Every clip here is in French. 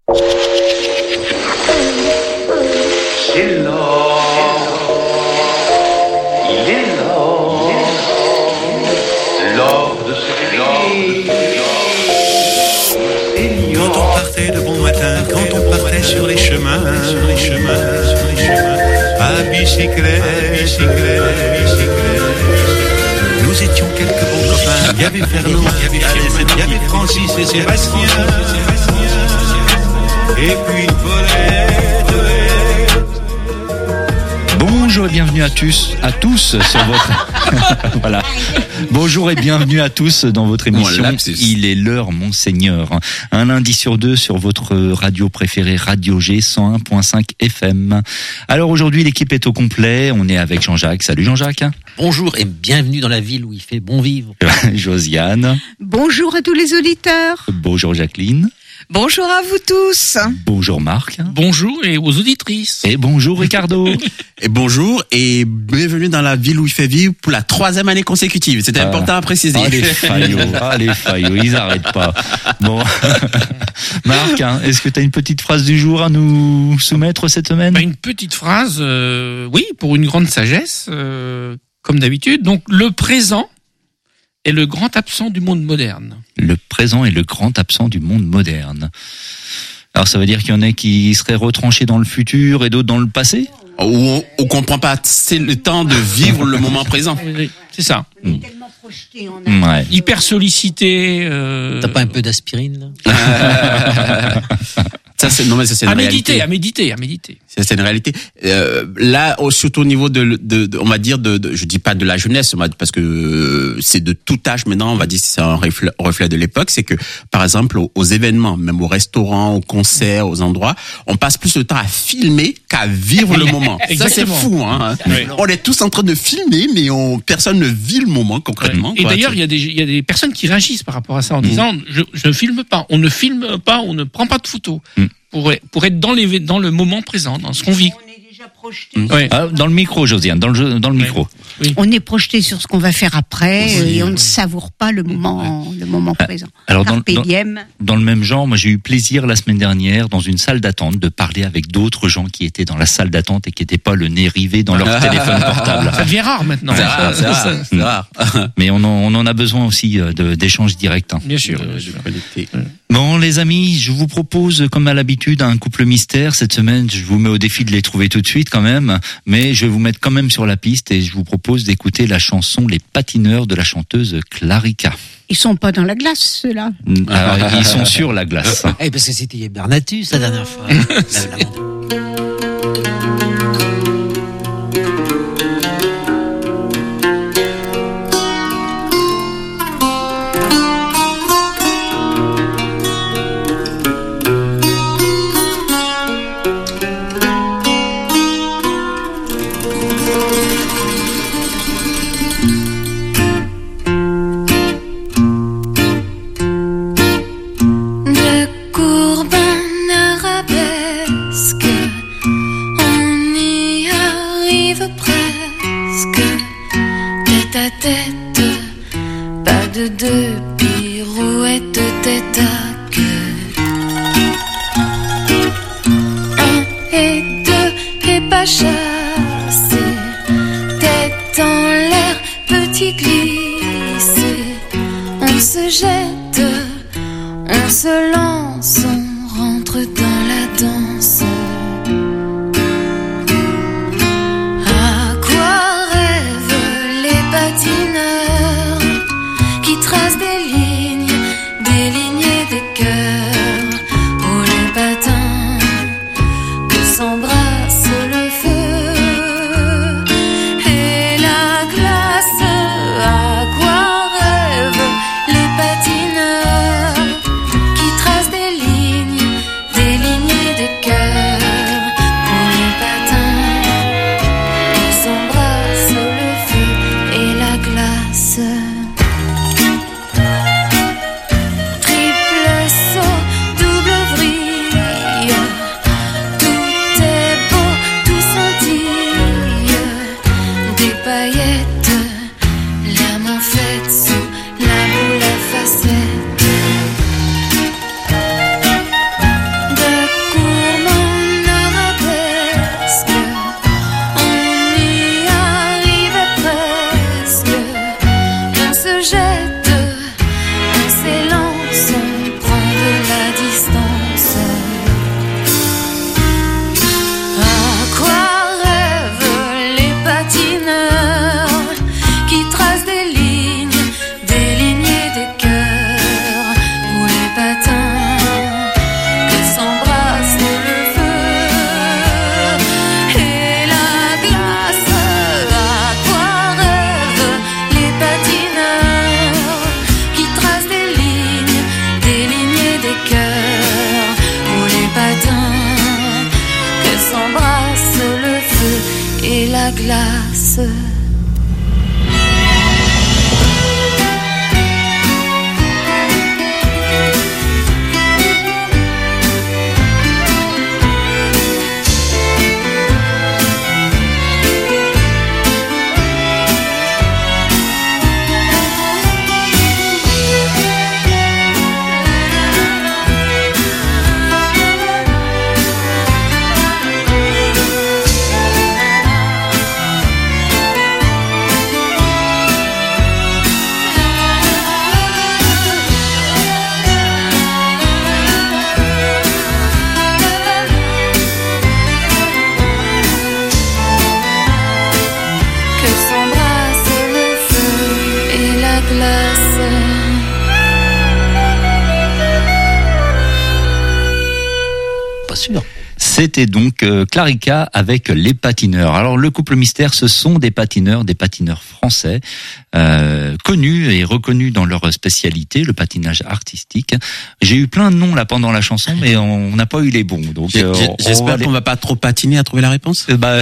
C'est l'or, il est l'or de ce pays. Quand on partait de bon matin, quand on partait sur les chemins, à bicyclette, nous étions quelques bons copains. Il y avait Fernand, il y avait Firmin, il y avait Francis et Sébastien, et puis Paulette. Bonjour et bienvenue à tous sur votre voilà. Bonjour et bienvenue à tous dans votre émission. Il est l'heure, Monseigneur. Un lundi sur deux sur votre radio préférée, Radio G 101.5 FM. Alors aujourd'hui, l'équipe est au complet. On est avec Jean-Jacques. Salut Jean-Jacques. Bonjour et bienvenue dans la ville où il fait bon vivre. Josiane. Bonjour à tous les auditeurs. Bonjour Jacqueline. Bonjour à vous tous. Bonjour Marc. Bonjour et aux auditrices. Et bonjour Ricardo. Et bonjour et bienvenue dans la ville où il fait vivre pour la 3e année consécutive. C'était important à préciser. Les faillots, ils arrêtent pas. Bon, Marc, est-ce que tu as une petite phrase du jour à nous soumettre cette semaine ? Une petite phrase, oui, pour une grande sagesse, comme d'habitude. Donc, le présent est le grand absent du monde moderne. Le présent est le grand absent du monde moderne. Alors, ça veut dire qu'il y en a qui seraient retranchés dans le futur et d'autres dans le passé ? On comprend pas, c'est le temps de vivre le moment présent. Oui, c'est ça. On est tellement projeté en Ouais. Hyper sollicité. T'as pas un peu d'aspirine là? Ça c'est une réalité. À méditer. C'est une réalité. Là, surtout au niveau de on va dire je dis pas de la jeunesse, parce que c'est de tout âge maintenant. On va dire que c'est un reflet de l'époque. C'est que par exemple aux événements, même aux restaurants, aux concerts, aux endroits, on passe plus de temps à filmer qu'à vivre le moment. Ça c'est fou. Hein. Oui. On est tous en train de filmer, mais personne ne vit le moment concrètement. Et d'ailleurs, il y a des personnes qui réagissent par rapport à ça en disant je filme pas, on ne filme pas, on ne prend pas de photos. Pour être dans le moment présent, dans ce qu'on vit. On est déjà projeté. Ouais. Dans le micro, Josiane, dans le micro. Oui. On est projeté sur ce qu'on va faire après et on ne savoure pas le moment présent. Alors Carpe diem. dans le même genre, moi j'ai eu plaisir la semaine dernière dans une salle d'attente de parler avec d'autres gens qui étaient dans la salle d'attente et qui n'étaient pas le nez rivé dans leur téléphone portable. Ça devient rare maintenant. C'est rare. Mais on en a besoin aussi d'échanges directs. Bien sûr. Bon les amis, je vous propose comme à l'habitude un couple mystère. Cette semaine, je vous mets au défi de les trouver tout de suite quand même, mais je vais vous mettre quand même sur la piste et je vous propose d'écouter la chanson Les Patineurs de la chanteuse Clarica. Ils sont pas dans la glace, ceux-là. Alors, ils sont sur la glace. Parce que c'était Bernatus la dernière fois. Des lignées de cœur. la glace. C'était donc Clarica avec les patineurs. Alors le couple mystère, ce sont des patineurs français, connus et reconnus dans leur spécialité, le patinage artistique. J'ai eu plein de noms là pendant la chanson, mais on n'a pas eu les bons. Donc j'espère qu'on va pas trop patiner à trouver la réponse.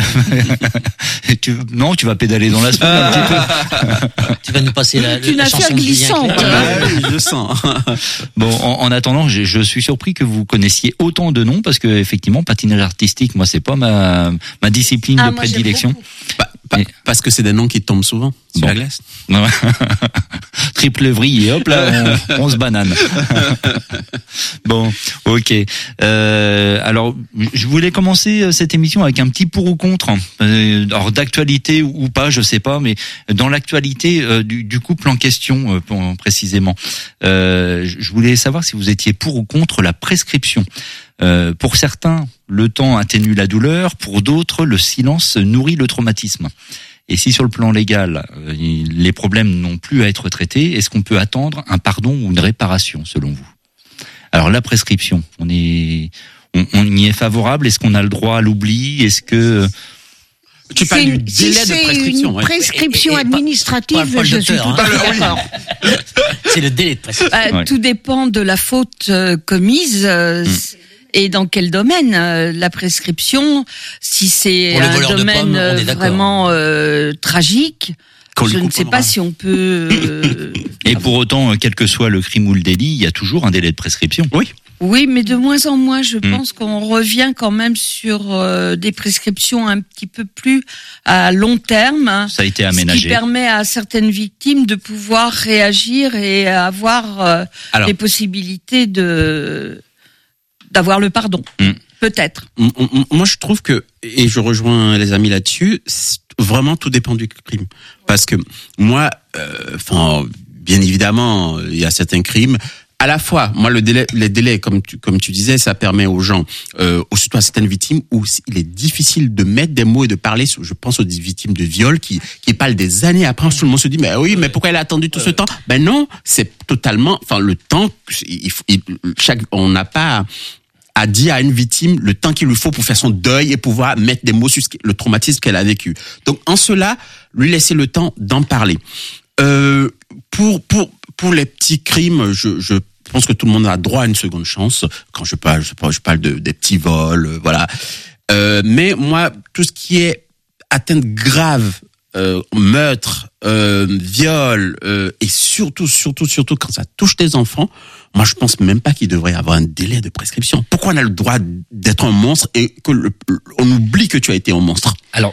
Non, tu vas pédaler dans la semaine un petit peu. Tu vas nous passer une affaire glissante. Oui, je sens. Bon, en attendant, je suis surpris que vous connaissiez autant de noms parce que effectivement, patinage artistique, moi, c'est pas ma discipline de prédilection. Parce que c'est des noms qui tombent souvent sur la glace. Triple vrille et hop là, on se banane. Bon, ok. Alors, je voulais commencer cette émission avec un petit pour ou contre. Alors d'actualité ou pas, je sais pas, mais dans l'actualité du couple en question, précisément, je voulais savoir si vous étiez pour ou contre la prescription. Pour certains, le temps atténue la douleur. Pour d'autres, le silence nourrit le traumatisme. Et si sur le plan légal, les problèmes n'ont plus à être traités, est-ce qu'on peut attendre un pardon ou une réparation, selon vous? Alors la prescription, on y est favorable? Est-ce qu'on a le droit à l'oubli? Est-ce que tu parles du délai de prescription? Une prescription administrative, je suis tout à fait d'accord. C'est le délai de prescription. Tout dépend de la faute commise. Et dans quel domaine la prescription? Si c'est un domaine vraiment tragique, je ne sais pas si on peut. Et pour autant, quel que soit le crime ou le délit, il y a toujours un délai de prescription. Oui. Oui, mais de moins en moins, je pense qu'on revient quand même sur des prescriptions un petit peu plus à long terme. Ça a été aménagé. Ce qui permet à certaines victimes de pouvoir réagir et avoir les possibilités d'avoir le pardon. Peut-être. Moi, je trouve que, et je rejoins les amis là-dessus, vraiment tout dépend du crime. Parce que moi, bien évidemment, il y a certains crimes. À la fois, moi, les délais, comme tu disais, ça permet aux gens, surtout à certaines victimes, où il est difficile de mettre des mots et de parler. Je pense aux difficiles de viol qui parlent des années après. Tout le monde se dit, mais oui, mais pourquoi elle a attendu tout ce temps? Ben non, c'est totalement, le temps. On n'a pas à dire à une victime le temps qu'il lui faut pour faire son deuil et pouvoir mettre des mots sur le traumatisme qu'elle a vécu. Donc, en cela, lui laisser le temps d'en parler. Pour les petits crimes, je pense que tout le monde a droit à une seconde chance. Quand je parle des petits vols, voilà. Mais moi, tout ce qui est atteinte grave, meurtre, viol, et surtout quand ça touche des enfants, moi je pense même pas qu'il devrait y avoir un délai de prescription. Pourquoi on a le droit d'être un monstre et on oublie que tu as été un monstre? Alors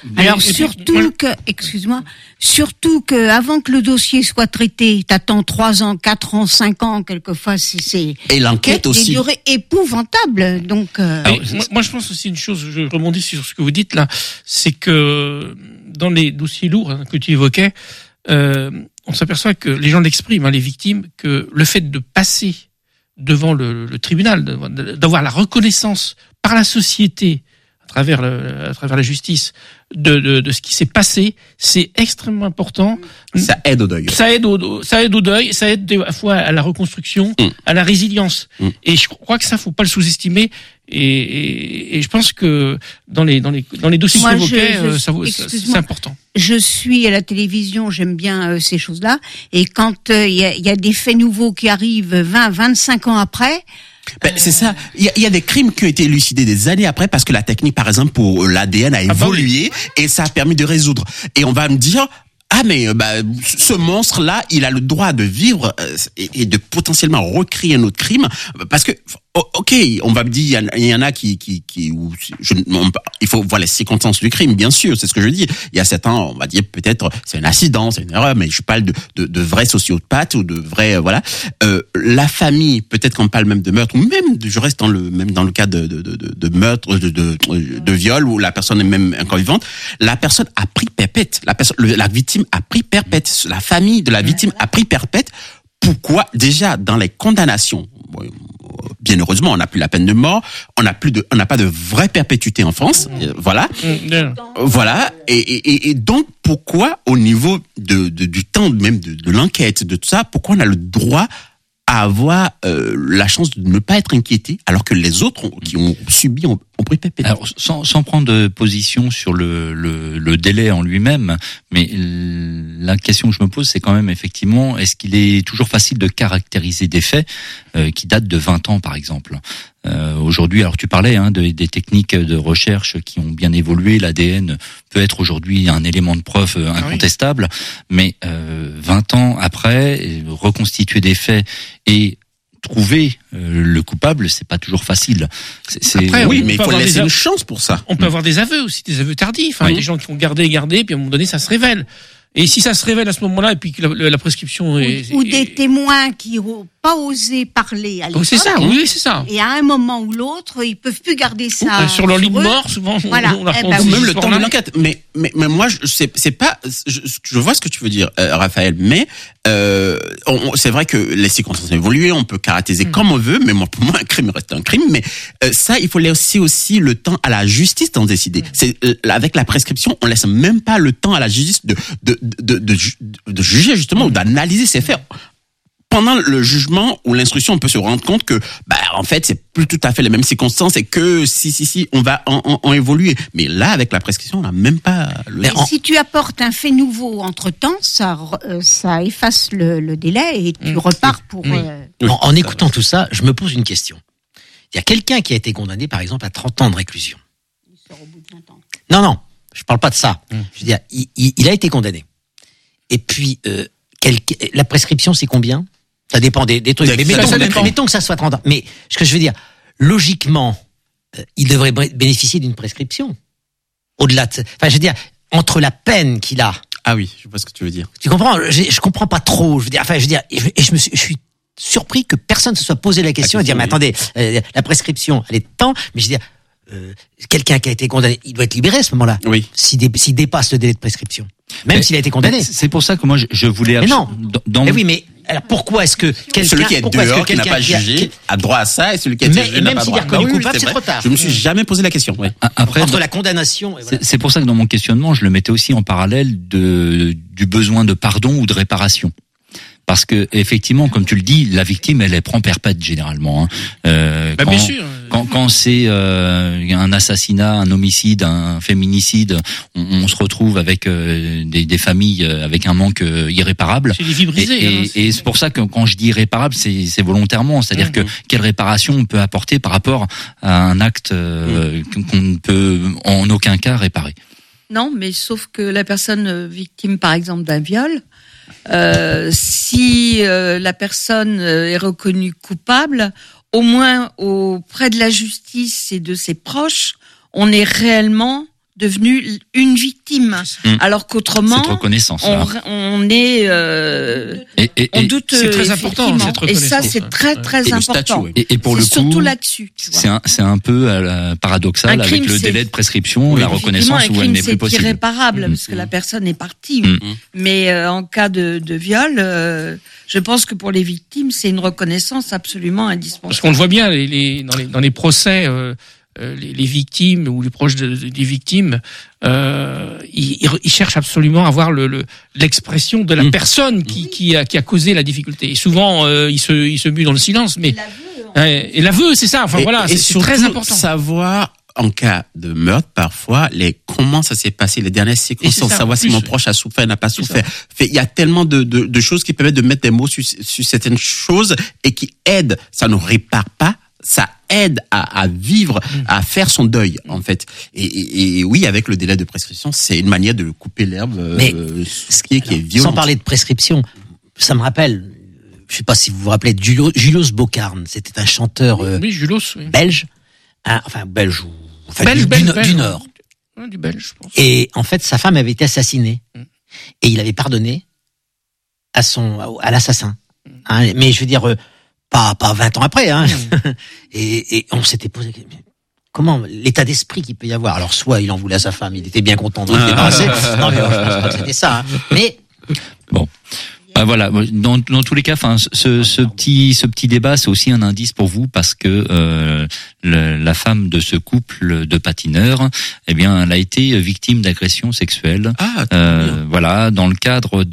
surtout que avant que le dossier soit traité, t'attends 3 ans, 4 ans, 5 ans, quelquefois c'est et l'enquête aussi. Des durées épouvantables. Donc moi je pense aussi une chose, je rebondis sur ce que vous dites là, c'est que dans les dossiers lourds que tu évoquais, on s'aperçoit que les gens l'expriment, les victimes, que le fait de passer devant le tribunal, d'avoir la reconnaissance par la société à travers la justice de ce qui s'est passé, c'est extrêmement important. Ça aide au deuil. Ça aide au deuil, ça aide à la fois à la reconstruction, à la résilience. Et je crois que ça, faut pas le sous-estimer. Et je pense que dans les dossiers que j'évoquais, c'est important. Je suis à la télévision, j'aime bien ces choses-là. Et quand il y a des faits nouveaux qui arrivent 20, 25 ans après. C'est ça. Il y a des crimes qui ont été élucidés des années après parce que la technique, par exemple, pour l'ADN a évolué. et ça a permis de résoudre. Et on va me dire, mais ce monstre-là, il a le droit de vivre et de potentiellement recréer un autre crime, parce que ok, on va me dire, il y en a qui il faut voir les circonstances du crime, bien sûr, c'est ce que je dis. Il y a certains, on va dire peut-être c'est un accident, c'est une erreur, mais je parle de vrais sociopathes ou de vrais la famille, peut-être qu'on parle même de meurtre, ou même je reste dans le cas de meurtre, de viol, où la personne est même encore vivante, la personne a pris perpète, la victime a pris perpète, la famille de la victime a pris perpète. Pourquoi déjà dans les condamnations, bien heureusement, on n'a plus la peine de mort, on n'a pas de vraie perpétuité en France, voilà, et donc pourquoi au niveau du temps même de l'enquête, de tout ça, pourquoi on a le droit à avoir la chance de ne pas être inquiété, alors que les autres qui ont subi ont pris perpétuité. Alors, sans prendre de position sur le délai en lui-même, mais la question que je me pose, c'est quand même effectivement, est-ce qu'il est toujours facile de caractériser des faits qui datent de 20 ans, par exemple? Aujourd'hui, alors tu parlais des techniques de recherche qui ont bien évolué, l'ADN peut être aujourd'hui un élément de preuve incontestable, mais 20 ans après, reconstituer des faits et trouver le coupable, c'est pas toujours facile. Après, oui, mais il faut laisser une chance pour ça. On peut avoir des aveux aussi, des aveux tardifs. Il y a des gens qui vont garder, puis à un moment donné, ça se révèle. Et si ça se révèle à ce moment-là, et puis que la prescription ou des témoins qui n'ont pas osé parler à l'époque. C'est ça, oui, c'est ça. Et à un moment ou l'autre, ils peuvent plus garder ça. Sur leur lit de mort, souvent, voilà. on la même le temps de l'enquête. Mais moi, c'est pas, je vois ce que tu veux dire, Raphaël, mais, c'est vrai que les circonstances ont évolué, on peut caractériser comme on veut, mais pour moi, un crime reste un crime, mais, ça, il faut laisser aussi le temps à la justice d'en décider. C'est, avec la prescription, on laisse même pas le temps à la justice de juger, justement, ou d'analyser ces faits. Pendant le jugement ou l'instruction, on peut se rendre compte que, en fait, c'est plus tout à fait les mêmes circonstances et que si, on va en évoluer. Mais là, avec la prescription, on n'a même pas le temps. Si tu apportes un fait nouveau entre-temps, ça efface le délai et tu repars pour... En écoutant tout ça, je me pose une question. Il y a quelqu'un qui a été condamné, par exemple, à 30 ans de réclusion. Il sort au bout de 20 ans. Non, je parle pas de ça. Je veux dire, il a été condamné. Et puis, la prescription, c'est combien? Ça dépend des trucs. Mais mettons que ça soit 30 ans. Mais ce que je veux dire, logiquement, il devrait bénéficier d'une prescription. Au-delà de... Enfin, je veux dire, entre la peine qu'il a... Ah oui, je vois ce que tu veux dire. Tu comprends? Je comprends pas trop. Je veux dire, je suis surpris que personne se soit posé la question et dire, mais attendez, la prescription, elle est de temps, mais je veux dire, quelqu'un qui a été condamné, il doit être libéré à ce moment-là. Oui. S'il dépasse le délai de prescription. Même s'il a été condamné. C'est pour ça que moi, je voulais... Mais non. Mais oui, mais alors pourquoi est-ce que quelqu'un... Celui qui est dehors, qui n'a pas jugé, a droit à ça, et celui qui est jugé n'a pas droit. Même s'il est reconnu coupable, c'est trop tard. Je me suis jamais posé la question. Ouais. Après, entre la condamnation... Et voilà. C'est pour ça que dans mon questionnement, je le mettais aussi en parallèle du besoin de pardon ou de réparation. Parce que effectivement, comme tu le dis, la victime, elle prend perpète généralement. Bien sûr. Quand c'est un assassinat, un homicide, un féminicide, on se retrouve avec des familles avec un manque irréparable. C'est des vies brisées. Et c'est pour ça que quand je dis irréparable, c'est volontairement. C'est-à-dire que quelle réparation on peut apporter par rapport à un acte qu'on ne peut en aucun cas réparer. Non, mais sauf que la personne victime, par exemple, d'un viol, si la personne est reconnue coupable, au moins auprès de la justice et de ses proches, on est réellement devenu une victime. Alors qu'autrement, cette reconnaissance, on est, on doute. C'est très important. Et ça, c'est très très important. Et pour le coup, surtout là-dessus. C'est un peu paradoxal avec le délai de prescription, la reconnaissance où elle n'est plus possible. C'est irréparable parce que la personne est partie. Mais en cas de viol, je pense que pour les victimes, c'est une reconnaissance absolument indispensable. Parce qu'on le voit bien dans les procès. Les victimes ou les proches des victimes, ils cherchent absolument à avoir l'expression de la personne qui a causé la difficulté. Et souvent, ils se muent dans le silence, mais et l'aveu, c'est ça. Enfin voilà, c'est très important. Savoir en cas de meurtre, parfois, comment ça s'est passé, les dernières circonstances, savoir si mon proche a souffert, n'a pas souffert. Il y a tellement de choses qui permettent de mettre des mots sur certaines choses et qui aident. Ça ne répare pas. Ça aide à vivre, à faire son deuil, en fait. Et oui, avec le délai de prescription, c'est une manière de couper l'herbe, qui est violent. Sans parler de prescription, ça me rappelle, je sais pas si vous vous rappelez, Julius Bocarn. C'était un chanteur belge, belge ou du Nord. Du belge, je pense. Et en fait, sa femme avait été assassinée. Et il avait pardonné à l'assassin. Hein, mais je veux dire, pas 20 ans après. Hein. Et on s'était posé comment l'état d'esprit qu'il peut y avoir. Alors soit il en voulait à sa femme, il était bien content d'en débarrasser. Non mais je pense pas que c'était ça. Hein. Mais bon. Voilà. Dans tous les cas, ce petit débat, c'est aussi un indice pour vous parce que la femme de ce couple de patineurs, eh bien, elle a été victime d'agressions sexuelles. Voilà, dans le cadre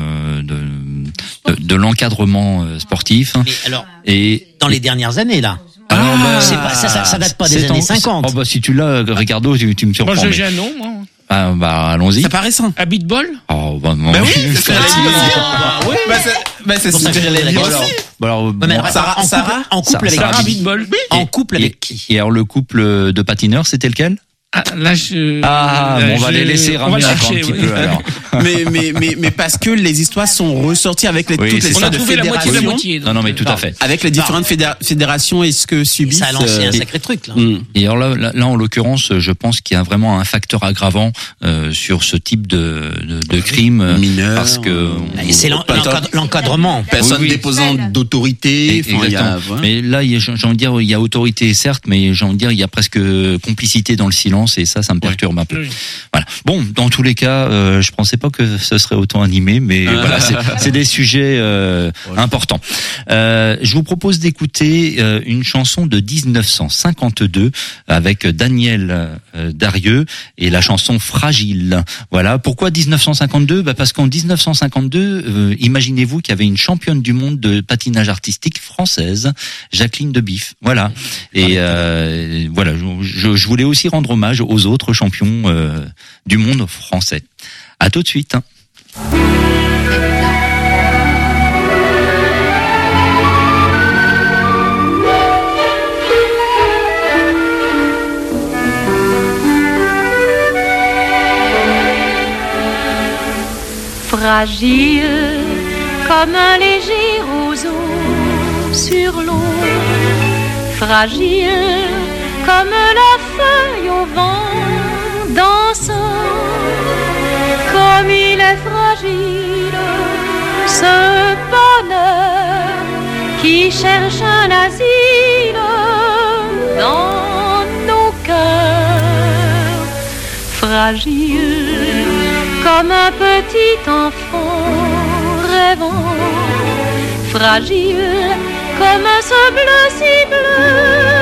de l'encadrement sportif. Mais alors, et dans les dernières années là. Alors, ça date pas des années 50. Oh, si tu l'as, Ricardo, tu me surprends. Moi, j'ai un nom, moi. Allons-y. Ça paraît récent. À Beatball. Oh, non. Oui, c'est Sarah. En couple avec Sarah Beatball. En couple avec qui? Et alors, le couple de patineurs, c'était lequel? On va les laisser ramener un petit peu, alors. mais parce que les histoires sont ressorties avec toutes les histoires de fédérations. Non, mais tout à fait. Avec les différentes fédérations et ce que subissent. Ça a lancé un sacré truc, là. Et alors là, en l'occurrence, je pense qu'il y a vraiment un facteur aggravant, sur ce type de crime. Mineur. Parce que. C'est l'encadrement. Personne déposant d'autorité. Mais là, j'ai envie de dire, il y a autorité, certes, mais j'ai envie de dire, il y a presque complicité dans le silence. Et ça me perturbe un peu. Oui. Voilà. Bon, dans tous les cas, je pensais pas que ce serait autant animé, mais voilà, c'est des sujets importants. Je vous propose d'écouter une chanson de 1952 avec Daniel Darieux et la chanson Fragile. Voilà. Pourquoi 1952 ? Parce qu'en 1952, imaginez-vous qu'il y avait une championne du monde de patinage artistique française, Jacqueline Debif. Voilà. Et voilà, je voulais aussi rendre hommage aux autres champions du monde français. À tout de suite. Fragile comme un léger roseau sur l'eau, fragile comme la feuille au vent dansant, comme il est fragile ce bonheur qui cherche un asile dans nos cœurs. Fragile comme un petit enfant rêvant, fragile comme ce bleu si bleu.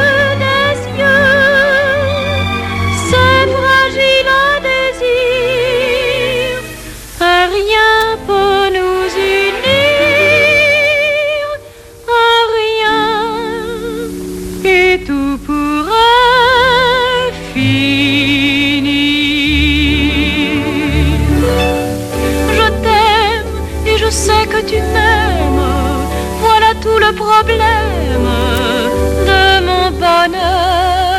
C'est fragile un désir, rien peut nous unir, rien, et tout pourrait finir. Je t'aime et je sais que tu m'aimes, voilà tout le problème de mon bonheur.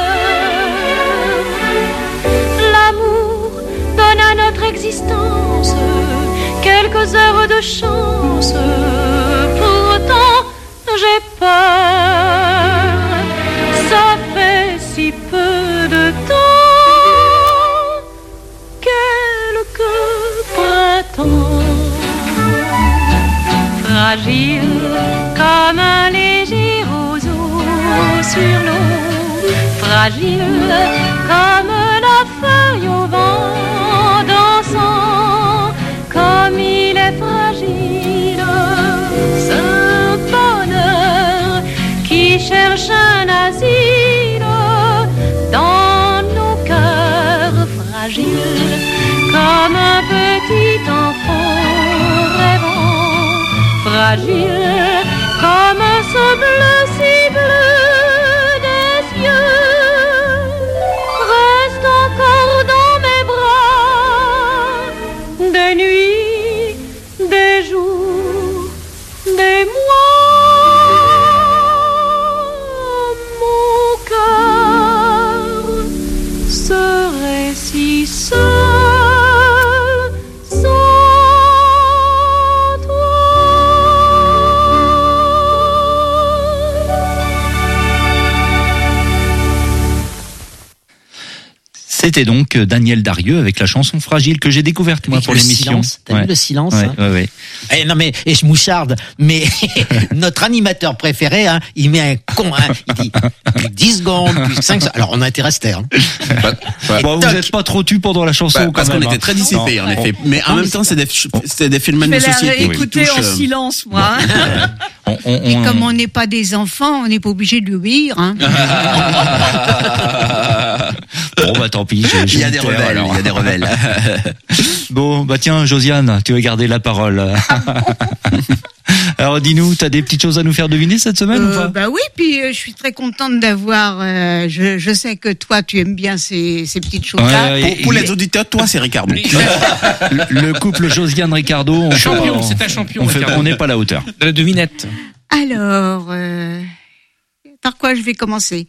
Existence, quelques heures de chance, pourtant j'ai peur, ça fait si peu de temps, quelques printemps, fragile comme un léger roseau sur l'eau, fragile comme la feuille au vent. Comme il est fragile, ce bonheur qui cherche un asile dans nos cœurs fragiles, comme un petit enfant rêvant, fragile comme ce bleu si bleu des yeux, reste encore dans mes bras. Des nuits, des jours, des mois, mon C'était donc Daniel Darieux avec la chanson Fragile que j'ai découverte moi pour l'émission. T'as vu le silence ouais, hein. Ouais. Eh, non mais je moucharde, mais notre animateur préféré, hein, il met un con, hein, il dit plus 10 secondes, plus 5 secondes. Alors on a intérêt à se taire. Hein. Bon, vous n'êtes pas trop tu pendant la chanson parce qu'on était très dissipés en effet. Mais en même temps c'est des phénomènes de société. Je vais écouter en silence moi. Et comme on n'est pas des enfants, on n'est pas obligé de lui obéir. Hein. Bon bah tant pis. Il y a des rebelles. Bon bah tiens Josiane, tu vas garder la parole. Alors dis-nous, t'as des petites choses à nous faire deviner cette semaine ou pas? Bah oui, puis je suis très contente d'avoir. Je sais que toi tu aimes bien ces petites choses-là. Pour les auditeurs, toi c'est Ricardo. Le couple Josiane-Ricardo, c'est un champion. On n'est pas à la hauteur. De la devinette. Alors, par quoi je vais commencer?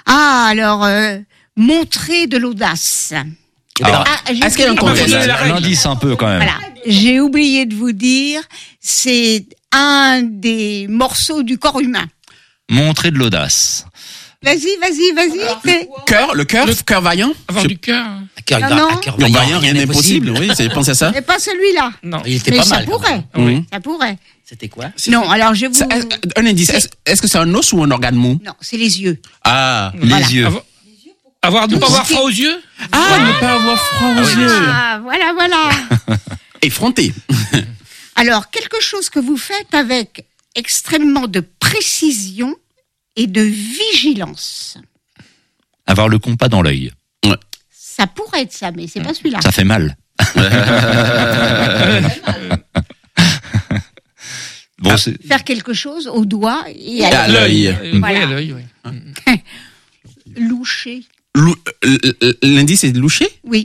Montrer de l'audace. Est-ce qu'il y a un indice un peu quand même? Voilà. J'ai oublié de vous dire, c'est un des morceaux du corps humain. Montrer de l'audace. Vas-y. Le cœur vaillant. Avoir du cœur. Cœur vaillant, rien n'est possible. Oui, c'est pensé à ça. Mais pas celui-là. Non. Il était mais pas ça mal. pourrait. Oui. Ça pourrait. C'était quoi? Non, alors je vous. Un indice. Est-ce que c'est un os ou un organe mou? Non, c'est les yeux. Ah, les yeux. Ne pas avoir froid aux yeux. Ne pas avoir froid aux yeux. Ah, voilà. Effronté. Alors, quelque chose que vous faites avec extrêmement de précision et de vigilance. Avoir le compas dans l'œil. Ouais. Ça pourrait être ça, mais c'est pas celui-là. Ça fait mal. Bon, faire quelque chose au doigt et à l'œil. Voilà. Oui, à l'œil, oui. Loucher. L'indice c'est de loucher? Oui.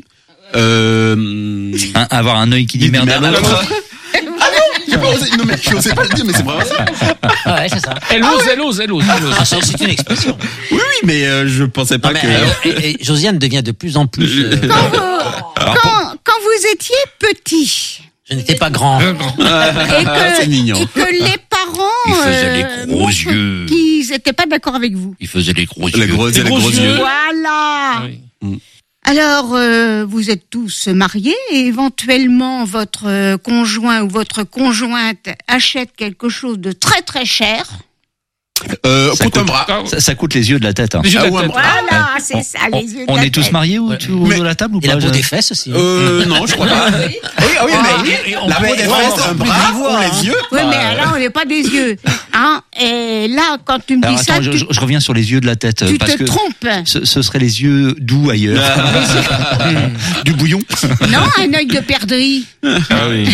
Avoir un œil qui dit merde à l'autre. Non mais je n'osais pas le dire, mais c'est vraiment ça. Ouais, c'est ça. Elle ose. Ah, c'est une expression. Oui, mais je pensais pas que. Et Josiane devient de plus en plus. Quand vous étiez petit. Je n'étais pas grand. C'est mignon. Et que les parents. Ils faisaient les gros yeux. Qu'ils n'étaient pas d'accord avec vous. Ils faisaient les gros yeux. Les gros yeux. Voilà. Oui. Alors, vous êtes tous mariés et éventuellement votre conjoint ou votre conjointe achète quelque chose de très très cher. Coûte un bras. Ça coûte les yeux de la tête. Hein. Voilà, c'est ça, les yeux de la tête. On est tous mariés autour de la table ou pas? Et la peau des fesses aussi. Non, je crois pas. Oui, mais la peau des fesses, un bras ou les yeux. Oui, mais là, on n'est pas des yeux. Hein? Et là, quand tu me dis ça, je reviens sur les yeux de la tête. Tu parce te trompes. Ce seraient les yeux doux ailleurs. Du bouillon. Non, un œil de perdrix. Ah oui.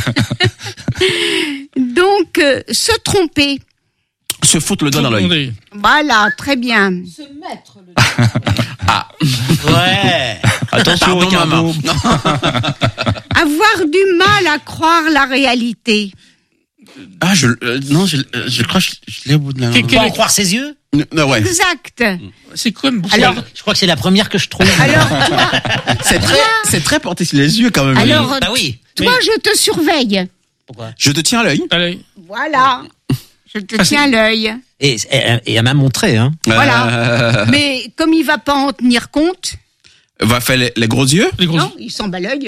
Donc, se tromper. Se foutre le doigt dans l'œil. Voilà, très bien. Se mettre le doigt. Ouais. Attention, maman. Avoir du mal à croire la réalité. Je crois que je l'ai au bout de la langue. Pas en croire ses yeux? Non, ouais. Exact. C'est comme. Alors, je crois que c'est la première que je trouve. Alors, toi, c'est très porté sur les yeux quand même. Alors, bah oui. Toi, je te surveille. Pourquoi? Je te tiens à l'œil. Voilà. Je te tiens à l'œil. Et elle m'a montré, hein. Voilà. Mais comme il va pas en tenir compte. Va faire les gros yeux? Non, il s'en bat l'œil.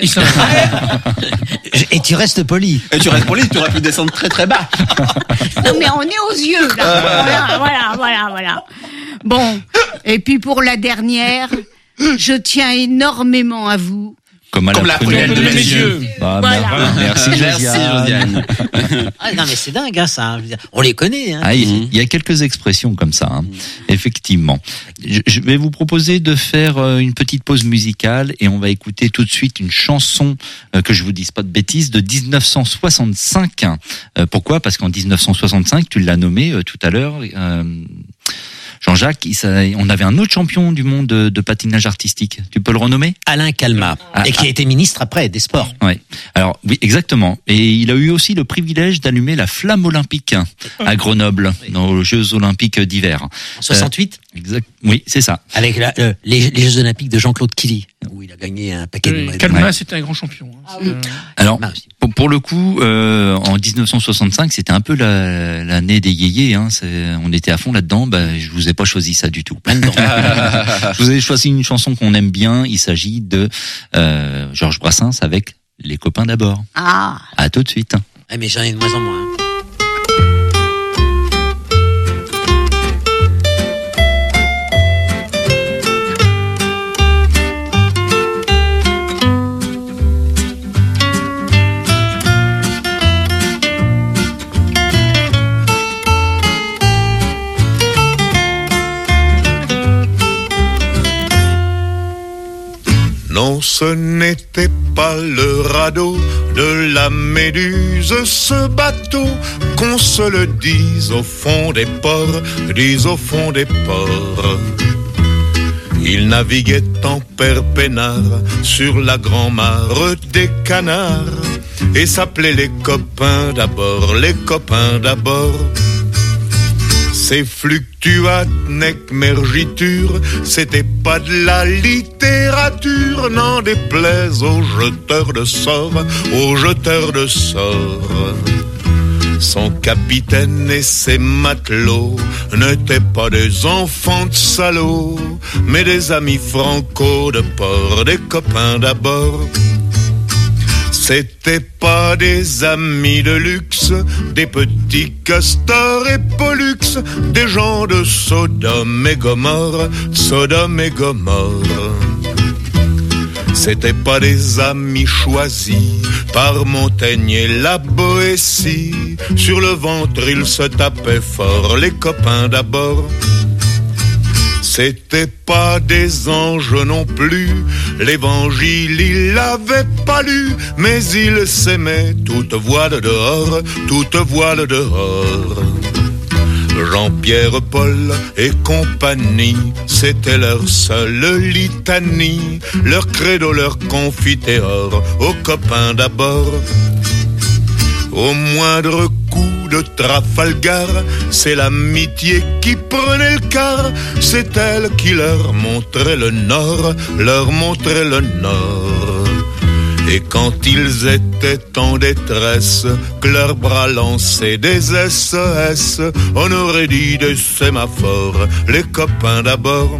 Et tu restes poli. Tu aurais pu descendre très très bas. Non, mais on est aux yeux, là. Voilà. Bon. Et puis pour la dernière, je tiens énormément à vous. Comme la prunelle de mes yeux. Voilà. Merci Josiane. Non mais c'est dingue hein, ça. On les connaît. Hein. Il y a quelques expressions comme ça, hein. Effectivement. Je vais vous proposer de faire une petite pause musicale et on va écouter tout de suite une chanson que je vous dise pas de bêtises de 1965. Pourquoi? Parce qu'en 1965, tu l'as nommé tout à l'heure. Jean-Jacques, on avait un autre champion du monde de patinage artistique. Tu peux le renommer? Alain Calmat. Et qui a été ministre après des Sports. Oui. Alors, oui, exactement. Et il a eu aussi le privilège d'allumer la flamme olympique à Grenoble, dans les Jeux Olympiques d'hiver. En 68? Exact. Oui, c'est ça. Avec les Jeux Olympiques de Jean-Claude Killy. où il a gagné un paquet de médailles. Calma, c'était un grand champion. Alors, pour le coup, en 1965, c'était un peu l'année des yéyés. On était à fond là-dedans. Je vous ai pas choisi ça du tout. Je vous ai choisi une chanson qu'on aime bien. Il s'agit de Georges Brassens avec Les copains d'abord. Ah. À tout de suite. Mais j'en ai de moins en moins. Non, ce n'était pas le radeau de la Méduse, ce bateau, qu'on se le dise au fond des ports, dise au fond des ports. Il naviguait en père peinard sur la grand-mare des canards et s'appelait les copains d'abord, les copains d'abord. Ces fluctuates nec mergiture, c'était pas de la littérature, n'en déplaise aux jeteurs de sorts, aux jeteurs de sorts. Son capitaine et ses matelots n'étaient pas des enfants de salauds, mais des amis franco de port, des copains d'abord. C'était pas des amis de luxe, des petits castors et pollux, des gens de Sodome et Gomorre, Sodome et Gomorre. C'était pas des amis choisis par Montaigne et la Boétie. Sur le ventre ils se tapaient fort, les copains d'abord. C'était pas des anges non plus, l'évangile il l'avait pas lu, mais ils s'aimaient toute voile dehors, toute voile dehors. Jean-Pierre, Paul et compagnie, c'était leur seule litanie, leur credo, leur confiteor, aux copains d'abord. Au moindre coup de Trafalgar, c'est l'amitié qui prenait le quart, c'est elle qui leur montrait le nord, leur montrait le nord. Et quand ils étaient en détresse, que leurs bras lançaient des SOS, on aurait dit des sémaphores, les copains d'abord.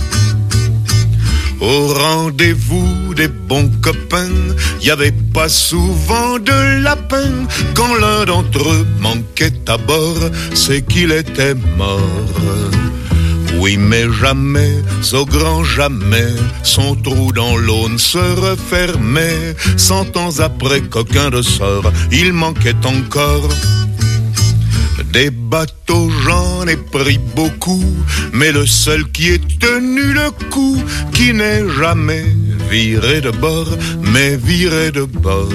Au rendez-vous des bons copains, y avait pas souvent de la peine. Quand l'un d'entre eux manquait à bord, c'est qu'il était mort. Oui, mais jamais, au grand jamais, son trou dans l'Aune se refermait. 100 ans après qu'aucun de sort, il manquait encore. Des bateaux, j'en ai pris beaucoup, mais le seul qui ait tenu le coup, qui n'est jamais viré de bord, mais viré de bord,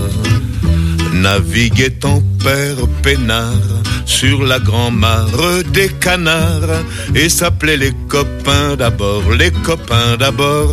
naviguait en père peinard sur la grand-mare des canards et s'appelait les copains d'abord, les copains d'abord.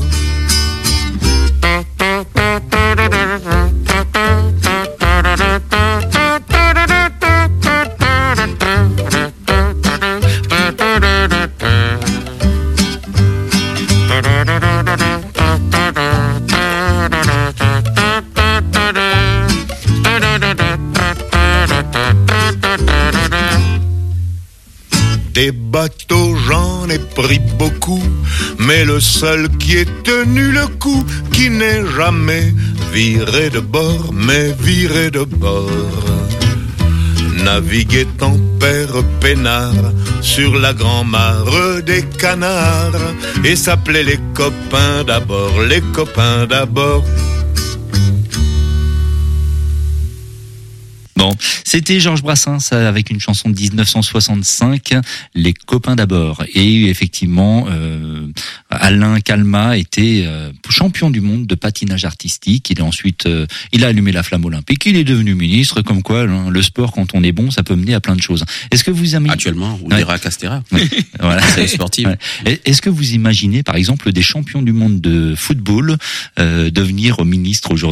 Des bateaux, j'en ai pris beaucoup, mais le seul qui ait tenu le coup, qui n'est jamais viré de bord, mais viré de bord, naviguait en père peinard sur la grand-mare des canards et s'appelait les copains d'abord, les copains d'abord. Bon, c'était Georges Brassens avec une chanson de 1965, Les copains d'abord. Et effectivement, Alain Calmat était champion du monde de patinage artistique. Il a ensuite, il a allumé la flamme olympique. Il est devenu ministre. Comme quoi, le sport, quand on est bon, ça peut mener à plein de choses. Est-ce que vous imaginez actuellement, on dirait à Castéra. Voilà, c'est sportif. Ouais. Est-ce que vous imaginez, par exemple, des champions du monde de football devenir ministre aujourd'hui?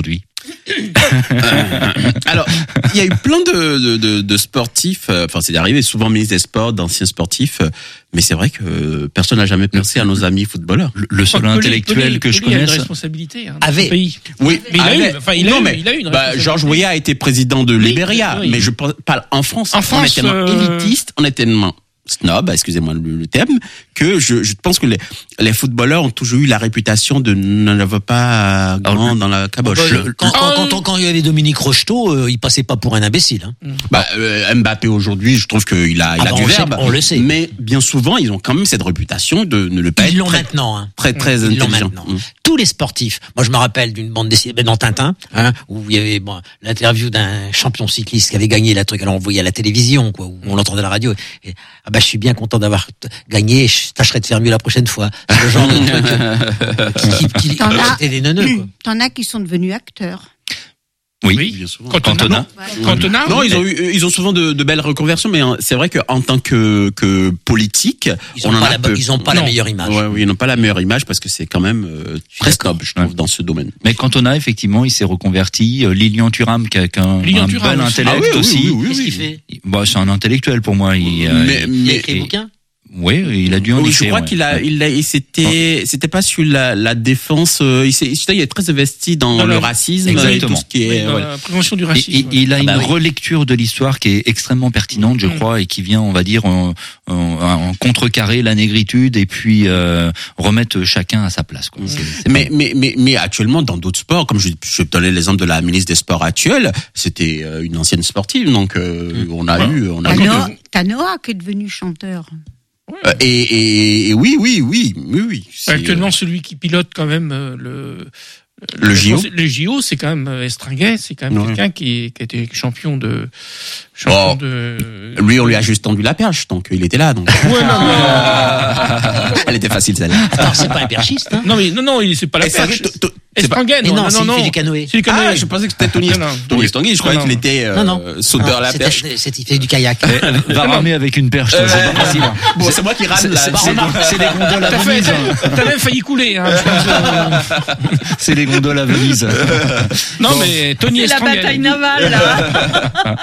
Alors, il y a eu plein de sportifs, enfin c'est arrivé, souvent ministre des Sports, d'anciens sportifs, mais c'est vrai que personne n'a jamais pensé à nos amis footballeurs. Le seul intellectuel que je connaisse... Il a une responsabilité avait. Pays. Oui, mais il a eu une responsabilité. Georges Weah a été président de Libéria, mais je parle en France. On est tellement élitiste, on est tellement snob, excusez-moi le terme, que je pense que les footballeurs ont toujours eu la réputation de n'avoir pas grand dans la caboche. Quand il y avait Dominique Rocheteau, il passait pas pour un imbécile. Hein. Mbappé aujourd'hui, je trouve qu'il a du verbe. On le sait. Mais bien souvent, ils ont quand même cette réputation de ne le pas ils être l'ont maintenant, hein. très Ils l'ont intelligent. maintenant. Tous les sportifs. Moi, je me rappelle d'une bande dessinée dans Tintin, hein, où il y avait l'interview d'un champion cycliste qui avait gagné la truc. Alors on le voyait à la télévision, quoi, où on l'entendait à la radio. Et, je suis bien content d'avoir gagné. Je tâcherai de faire mieux la prochaine fois. C'est le genre de truc qui c'était des neuneux, quoi. T'en as qui sont devenus acteurs. Oui, bien souvent. Cantona. Non, ils ont souvent de belles reconversions, mais c'est vrai qu'en tant que politique, ils ont pas la meilleure image. Oui, ils n'ont pas la meilleure image parce que c'est quand même très snob, je trouve, dans ce domaine. Mais Cantona, effectivement, il s'est reconverti. Lilian Thuram, qui a un bel intellect aussi. Qu'est-ce qu'il fait? C'est un intellectuel pour moi. Il a écrit des bouquins? Oui, il a dû en écrire. Je crois qu'il c'était pas sur la défense. Il est très investi dans le racisme et tout ce qui est la prévention du racisme. Il a une relecture de l'histoire qui est extrêmement pertinente, je crois, et qui vient, on va dire, en contrecarrer la négritude et puis remettre chacun à sa place, quoi. Mais actuellement, dans d'autres sports, comme je donnais l'exemple de la ministre des Sports actuelle, c'était une ancienne sportive, donc on a eu. T'as Noah qui est devenu chanteur. Et oui. Actuellement, celui qui pilote quand même le JO. Le JO, c'est quand même Estringuet, c'est quand même quelqu'un qui a été champion de. Lui, on lui a juste tendu la perche, donc il était là. Donc. Elle était facile, celle-là. Alors, c'est pas un perchiste, hein? Non, c'est pas la perche. Estringuet, non. Il fait du canoë. C'est du canoë. Ah, je pensais que c'était Tony Estringuet. Je croyais qu'il était sauteur à la perche. Il fait du kayak. Va ramer avec une perche, c'est pas facile. Bon, c'est moi qui rame là. C'est les gondoles à Venise. T'as même failli couler, hein. C'est les gondoles à Venise. Non, mais Tony Estringuet. C'est la bataille navale, là.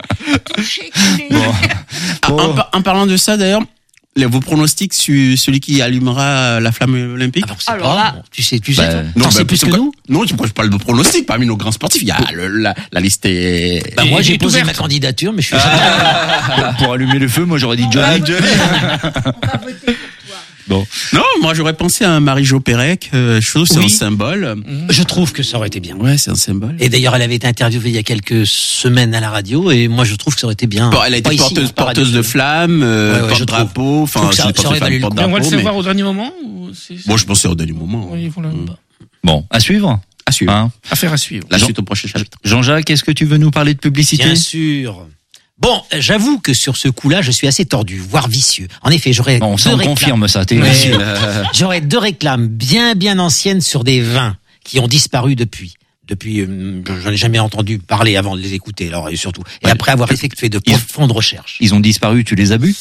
En parlant de ça, d'ailleurs, vos pronostics sur celui qui allumera la flamme olympique? Alors là, tu sais, non, c'est plus que nous. Non, je parle de pronostics parmi nos grands sportifs. Il y a la liste est. Moi, j'ai posé ma candidature, mais je suis pour allumer le feu. Moi, j'aurais dit Johnny. On va voter pour toi. Bon. Non, moi j'aurais pensé à Marie-Jo Pérec. Je trouve que c'est un symbole. Je trouve que ça aurait été bien. Ouais, c'est un symbole. Et d'ailleurs, elle avait été interviewée il y a quelques semaines à la radio, et moi je trouve que ça aurait été bien. Elle a été porteuse de flammes, porte-drapeau. Enfin, ça aurait valu le coup. On va le savoir au dernier moment ou Bon, je pense que c'est au dernier moment. Oui, voilà. Bon, à suivre. Affaire à suivre. La suite au prochain chapitre. Jean-Jacques, est-ce que tu veux nous parler de publicité? Bien sûr. Bon, j'avoue que sur ce coup-là, je suis assez tordu, voire vicieux. En effet, j'aurais on s'en confirme ça, t'es vicieux. J'aurais 2 réclames bien anciennes sur des vins qui ont disparu depuis. J'en ai jamais entendu parler avant de les écouter, alors, et surtout. Et après avoir effectué de profondes recherches. Ils ont disparu, tu les as bu?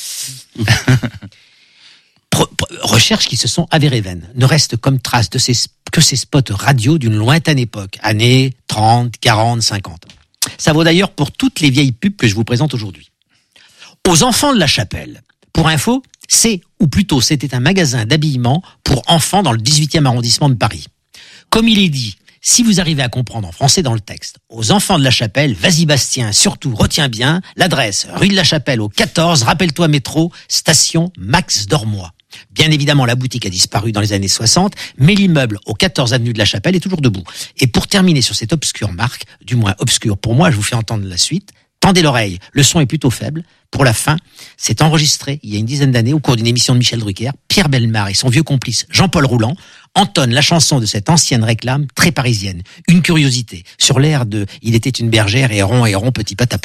Recherches qui se sont avérées vaines. Ne reste comme trace de que ces spots radio d'une lointaine époque, années 30, 40, 50. Ça vaut d'ailleurs pour toutes les vieilles pubs que je vous présente aujourd'hui. Aux enfants de la Chapelle. Pour info, c'était un magasin d'habillement pour enfants dans le 18e arrondissement de Paris. Comme il est dit, si vous arrivez à comprendre en français dans le texte, aux enfants de la Chapelle, vas-y Bastien, surtout retiens bien, l'adresse, rue de la Chapelle au 14, rappelle-toi métro, station Max Dormois. Bien évidemment, la boutique a disparu dans les années 60, mais l'immeuble au 14 avenue de la Chapelle est toujours debout. Et pour terminer sur cette obscure marque, du moins obscure pour moi, je vous fais entendre la suite. Tendez l'oreille, le son est plutôt faible. Pour la fin, c'est enregistré il y a une dizaine d'années au cours d'une émission de Michel Drucker. Pierre Bellemare et son vieux complice Jean-Paul Rouland entonnent la chanson de cette ancienne réclame très parisienne. Une curiosité, sur l'air de « Il était une bergère et rond, petit patapon ».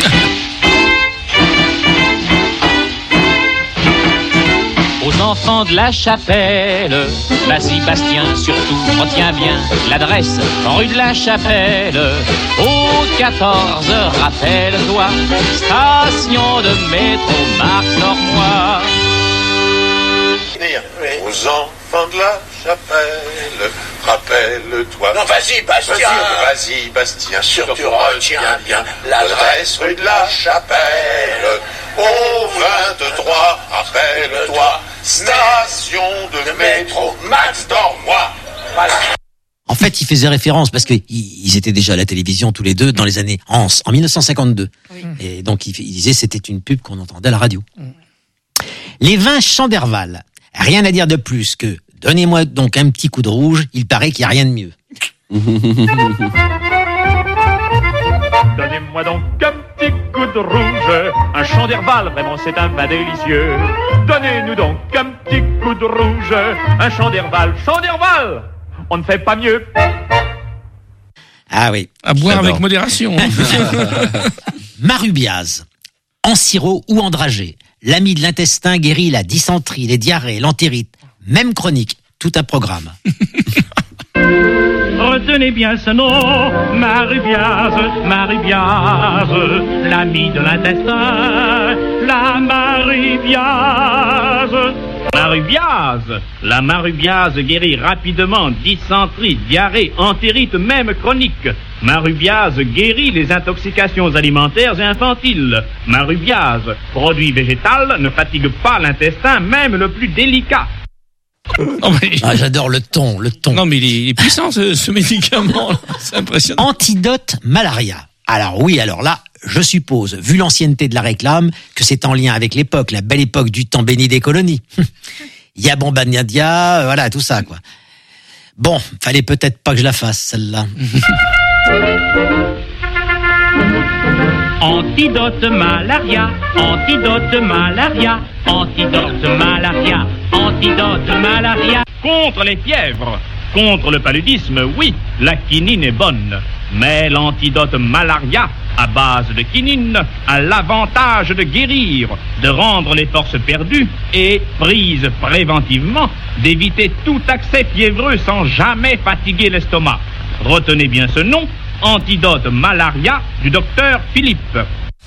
Aux enfants de la Chapelle, vas-y Bastien, surtout retiens bien l'adresse, rue de la Chapelle, au 14, rappelle-toi, station de métro Max Dormois. Aux enfants enfant de la chapelle, rappelle-toi. Non, vas-y, Bastien. Vas-y, Bastien, surtout retiens bien l'adresse rue de la Chapelle. Au 23, rappelle-toi, station de métro, Max Dormois. Voilà. En fait, il faisait référence parce qu'ils étaient déjà à la télévision tous les deux dans les années en 1952. Oui. Et donc il disait c'était une pub qu'on entendait à la radio. Les vins Chanderval. Rien à dire de plus que donnez-moi donc un petit coup de rouge. Il paraît qu'il n'y a rien de mieux. Donnez-moi donc un petit coup de rouge, un Chanderval, vraiment c'est un vin délicieux. Donnez-nous donc un petit coup de rouge, un Chanderval, Chanderval, on ne fait pas mieux. Ah oui. À boire avec modération. Marubiaz, en sirop ou en dragée, l'ami de l'intestin guérit la dysenterie, les diarrhées, l'entérite, même chronique, tout un programme. Retenez bien ce nom, Marubiaz, Marubiaz, l'ami de l'intestin, la Marubiaz. Marubiaz, la Marubiaz guérit rapidement dysenterie, diarrhée, entérite, même chronique. Marubiaz guérit les intoxications alimentaires et infantiles. Marubiaz, produit végétal, ne fatigue pas l'intestin, même le plus délicat. Non, mais... Ah, j'adore le ton. Non, mais il est puissant ce médicament. C'est impressionnant. Antidote malaria. Alors oui, alors là, je suppose, vu l'ancienneté de la réclame, que c'est en lien avec l'époque, la belle époque du temps béni des colonies. Il y a Bombagnadia, voilà, tout ça, quoi. Bon, fallait peut-être pas que je la fasse, celle-là. Antidote malaria, antidote malaria, antidote malaria, antidote malaria. Contre les fièvres, contre le paludisme, oui, la quinine est bonne. Mais l'antidote malaria, à base de quinine, a l'avantage de guérir, de rendre les forces perdues et, prise préventivement, d'éviter tout accès fiévreux sans jamais fatiguer l'estomac. Retenez bien ce nom, antidote malaria du docteur Philippe.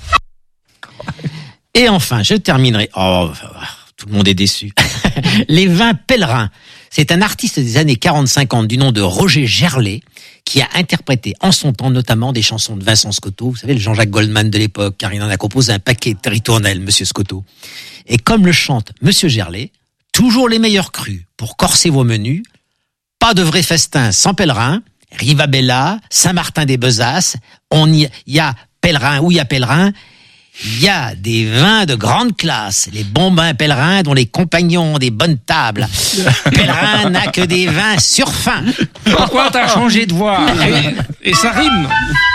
Et enfin, je terminerai. Oh, tout le monde est déçu. Les vins pèlerins. C'est un artiste des années 40-50 du nom de Roger Gerlet qui a interprété en son temps notamment des chansons de Vincent Scotto. Vous savez, le Jean-Jacques Goldman de l'époque, car il en a composé un paquet de ritournelles, Monsieur Scotto. Et comme le chante Monsieur Gerlet, toujours les meilleurs crus pour corser vos menus, pas de vrai festin sans pèlerin, Rivabella, Saint-Martin-des-Besaces, il y a pèlerin où il y a pèlerin, il y a des vins de grande classe, les bons vins pèlerins dont les compagnons ont des bonnes tables. Pèlerin n'a que des vins surfins. Pourquoi t'as changé de voix? Et ça rime.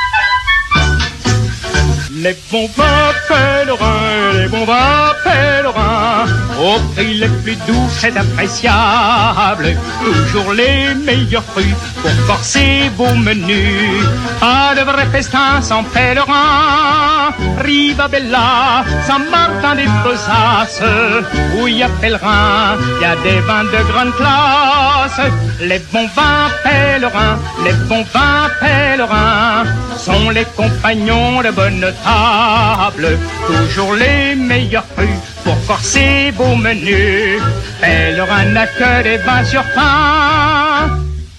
Les bons vins pèlerins, les bons vins pèlerins, au prix les plus doux, c'est appréciable. Toujours les meilleurs fruits pour forcer vos menus. Pas de vrai festin sans pèlerin. Rivabella, Saint-Martin-des-Besaces, où il y a pèlerin, il y a des vins de grande classe. Les bons vins pèlerins, les bons vins pèlerins, sont les compagnons de bonne table. Toujours les meilleurs crus pour forcer vos menus. Pèlerin n'a que des vins surfins.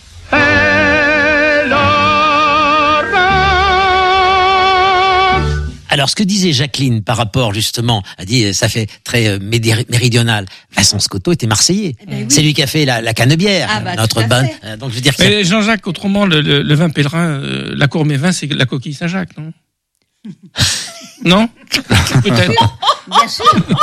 Alors, ce que disait Jacqueline par rapport, justement, a dit, ça fait très méridional. Vincent Scotto était marseillais. Eh ben oui. C'est lui qui a fait la canebière, notre bain. Donc, je veux dire mais Jean-Jacques, autrement, le vin pèlerin, la Cour-Mévin, c'est la coquille Saint-Jacques, non? Non? Peut-être. Bien sûr.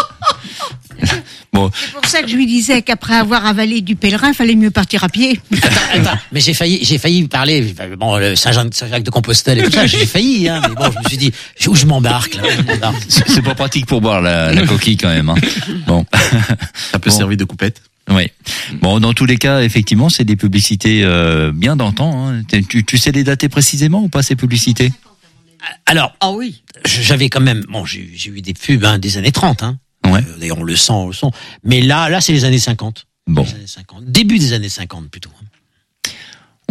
Bon. C'est pour ça que je lui disais qu'après avoir avalé du pèlerin, il fallait mieux partir à pied. Attends, mais j'ai failli parler, bon, le Saint-Jacques de Compostelle et tout ça, j'ai failli, hein, mais bon, je me suis dit, où je m'embarque, là. C'est pas pratique pour boire la coquille, quand même, hein. Bon. Ça peut servir de coupette. Oui. Bon, dans tous les cas, effectivement, c'est des publicités, bien d'antan, hein. Tu sais les dater précisément ou pas, ces publicités? Alors. Ah oui. J'avais quand même, bon, j'ai eu des pubs, des années 30, hein. Ouais. D'ailleurs, on le sent. Mais là, c'est les années 50. Bon. Les années 50. Début des années 50, plutôt.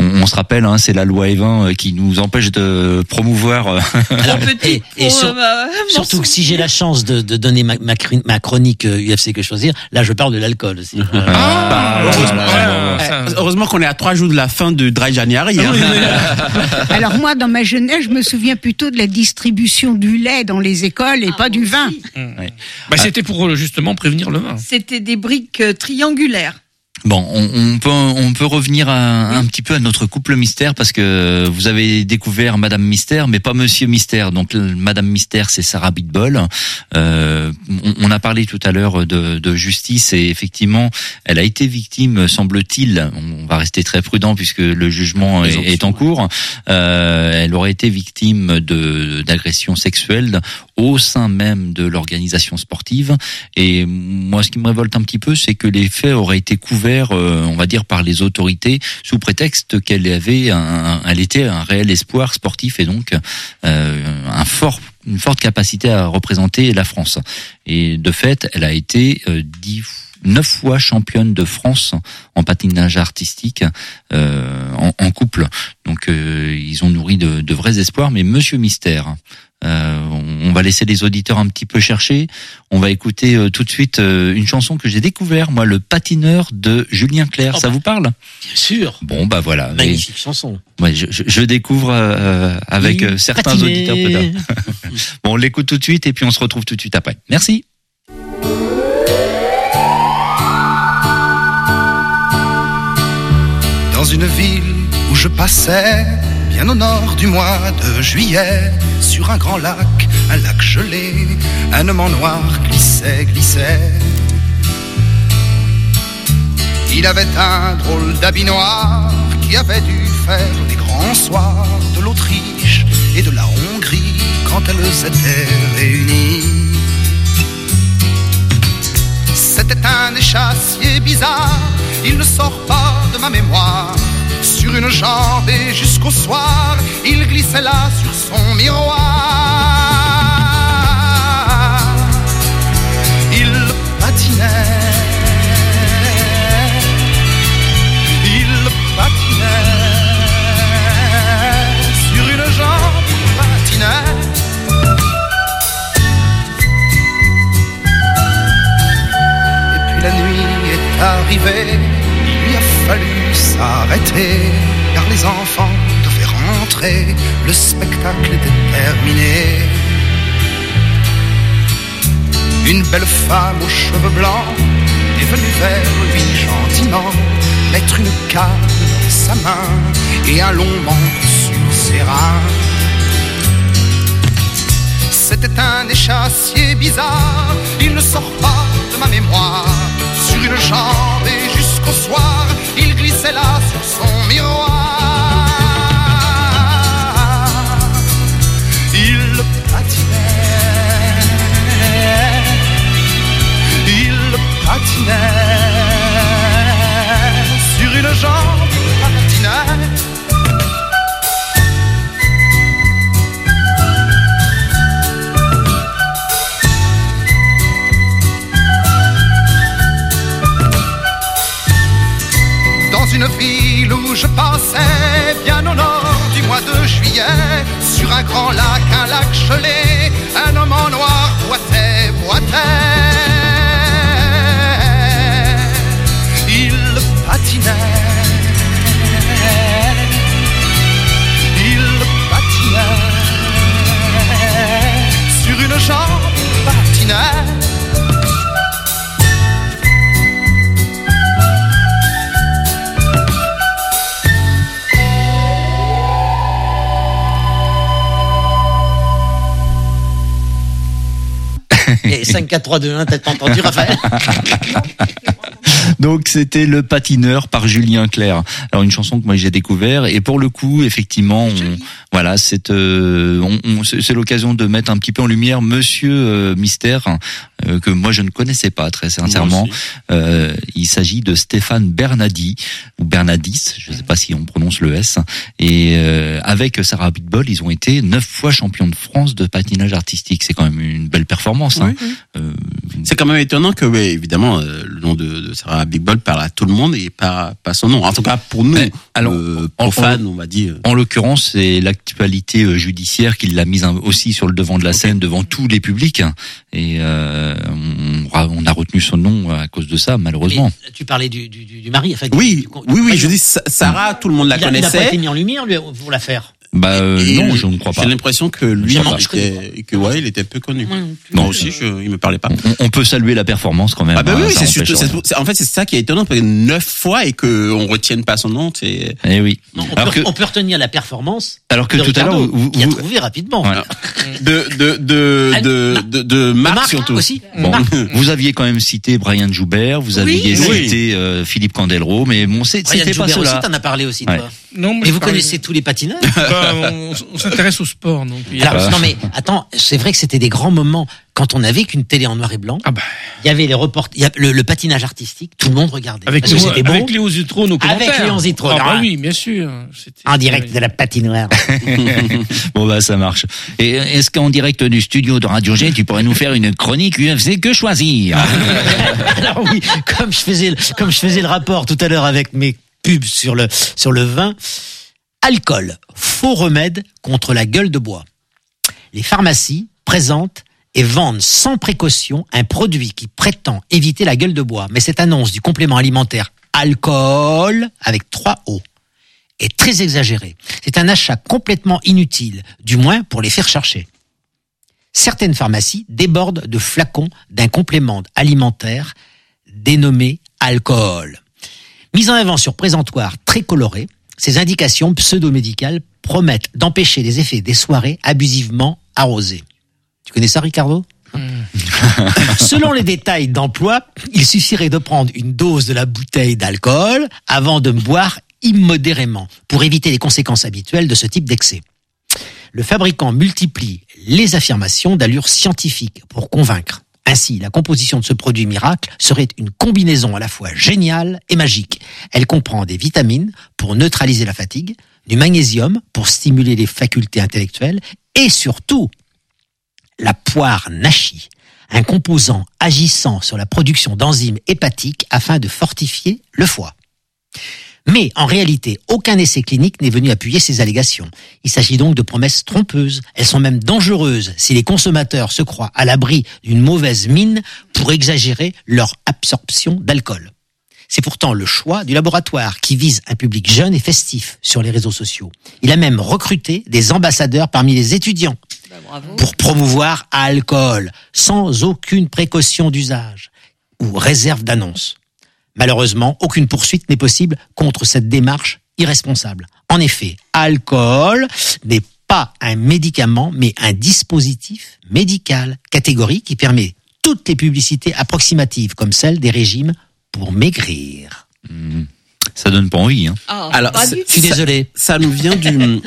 on se rappelle, c'est la loi Evin qui nous empêche de promouvoir. Alors, surtout que si j'ai la chance de donner ma chronique UFC que choisir, là je parle de l'alcool aussi. Heureusement qu'on est à 3 jours de la fin de Dry January. Alors moi, dans ma jeunesse, je me souviens plutôt de la distribution du lait dans les écoles et pas du vin. C'était pour justement prévenir le vin. C'était des briques triangulaires. Bon, on peut revenir un petit peu à notre couple mystère parce que vous avez découvert Madame Mystère, mais pas Monsieur Mystère. Donc Madame Mystère, c'est Sarah Abitbol. On a parlé tout à l'heure de justice et effectivement, elle a été victime, semble-t-il. On va rester très prudent puisque le jugement est en cours. Elle aurait été victime d'agressions sexuelles au sein même de l'organisation sportive. Et moi, ce qui me révolte un petit peu, c'est que les faits auraient été couverts, on va dire, par les autorités sous prétexte qu'elle était un réel espoir sportif et donc une forte capacité à représenter la France. Et de fait, elle a été 9 fois championne de France en patinage artistique en couple. Donc ils ont nourri de vrais espoirs. Mais Monsieur Mystère, on va laisser les auditeurs un petit peu chercher. On va écouter tout de suite une chanson que j'ai découvert, moi, Le Patineur de Julien Clerc. Ça vous parle ? Bien sûr. Bon, bah voilà. Magnifique chanson. Ouais, je découvre avec certains auditeurs peut-être. Bon, on l'écoute tout de suite et puis on se retrouve tout de suite après. Merci. Dans une ville où je passais, bien au nord du mois de juillet, sur un grand lac, un lac gelé, un homme en noir glissait. Il avait un drôle d'habit noir qui avait dû faire les grands soirs de l'Autriche et de la Hongrie quand elles étaient réunies. C'était un échassier bizarre, il ne sort pas de ma mémoire. Sur une jambe et jusqu'au soir, il glissait là sur son miroir. Il patinait sur une jambe, il patinait. Et puis la nuit est arrivée, il lui a fallu s'arrêter, car les enfants devaient rentrer, le spectacle était terminé. Une belle femme aux cheveux blancs est venue vers lui gentiment, mettre une canne dans sa main et un long manteau sur ses reins. C'était un échassier bizarre, il ne sort pas de ma mémoire. Sur une jambe et jusqu'au soir, il glissait là sur son miroir. Il patinait sur une jambe, il patinait. Dans une ville où je passais, bien au nord du mois de juillet, sur un grand lac, un lac gelé, un homme en noir boitait. Il patinait sur une jambe, il patinait. Et 5, 4, 3, 2, 1, t'as entendu, Raphaël? Donc c'était Le Patineur par Julien Clerc. Alors une chanson que moi j'ai découvert et pour le coup effectivement voilà c'est l'occasion de mettre un petit peu en lumière Monsieur Mystère que moi je ne connaissais pas très sincèrement. Il s'agit de Stéphane Bernadi ou Bernadis, je ne sais pas si on prononce le S. Et avec Sarah Abitbol, ils ont été 9 fois champions de France de patinage artistique. C'est quand même une belle performance. Hein. C'est quand même étonnant que, oui, évidemment, le nom de Sarah Abitbol parle à tout le monde et pas son nom. En tout cas, pour nous, profanes, on va dire. En l'occurrence, c'est l'actualité judiciaire qui l'a mise aussi sur le devant de la scène, devant tous les publics. Et on a retenu son nom à cause de ça, malheureusement. Mais, tu parlais du mari. Enfin, oui, je dis Sarah, tout le monde la connaissait. Il n'a pas été mis en lumière pour l'affaire. Non, je ne crois pas. J'ai l'impression que lui, il était peu connu. Moi aussi, il me parlait pas. On peut saluer la performance quand même. Ah oui, c'est surtout, en fait, c'est ça qui est étonnant, parce que 9 fois et qu'on retienne pas son nom, c'est. Eh oui. Non, on peut retenir la performance. Alors que tout à l'heure, vous a trouvé rapidement. Voilà. De Marc surtout. Aussi. Bon, vous aviez quand même cité Brian Joubert, vous aviez cité Philippe Candeloro, mais bon, c'était pas cela. Aussi, t'en as parlé aussi, toi. Non, mais vous connaissez tous les patineurs. On s'intéresse au sport, donc. Alors, non mais attends, c'est vrai que c'était des grands moments quand on n'avait qu'une télé en noir et blanc. Il y avait les reporters, le patinage artistique, tout le monde regardait. Avec Léo Zitrone au commentaire. Avec Léo Zitrone. Oui, bien sûr. En direct de la patinoire. Bon ça marche. Et est-ce qu'en direct du studio de Radio G, tu pourrais nous faire une chronique UFC que choisir? Alors oui, comme je faisais le rapport tout à l'heure avec mes pubs sur le vin. Alcool, faux remède contre la gueule de bois. Les pharmacies présentent et vendent sans précaution un produit qui prétend éviter la gueule de bois. Mais cette annonce du complément alimentaire alcool, avec 3 O, est très exagérée. C'est un achat complètement inutile, du moins pour les faire chercher. Certaines pharmacies débordent de flacons d'un complément alimentaire dénommé alcool. Mis en avant sur présentoir très coloré, ces indications pseudo-médicales promettent d'empêcher les effets des soirées abusivement arrosées. Tu connais ça, Ricardo? Selon les détails d'emploi, il suffirait de prendre une dose de la bouteille d'alcool avant de boire immodérément pour éviter les conséquences habituelles de ce type d'excès. Le fabricant multiplie les affirmations d'allure scientifique pour convaincre. Ainsi, la composition de ce produit miracle serait une combinaison à la fois géniale et magique. Elle comprend des vitamines pour neutraliser la fatigue, du magnésium pour stimuler les facultés intellectuelles et surtout la poire nashi, un composant agissant sur la production d'enzymes hépatiques afin de fortifier le foie. Mais en réalité, aucun essai clinique n'est venu appuyer ces allégations. Il s'agit donc de promesses trompeuses. Elles sont même dangereuses si les consommateurs se croient à l'abri d'une mauvaise mine pour exagérer leur absorption d'alcool. C'est pourtant le choix du laboratoire qui vise un public jeune et festif sur les réseaux sociaux. Il a même recruté des ambassadeurs parmi les étudiants pour promouvoir alcool sans aucune précaution d'usage ou réserve d'annonce. Malheureusement, aucune poursuite n'est possible contre cette démarche irresponsable. En effet, alcool n'est pas un médicament, mais un dispositif médical, catégorie qui permet toutes les publicités approximatives, comme celle des régimes pour maigrir. Ça donne pas envie, hein. Oh, alors, je suis désolé. Ça nous vient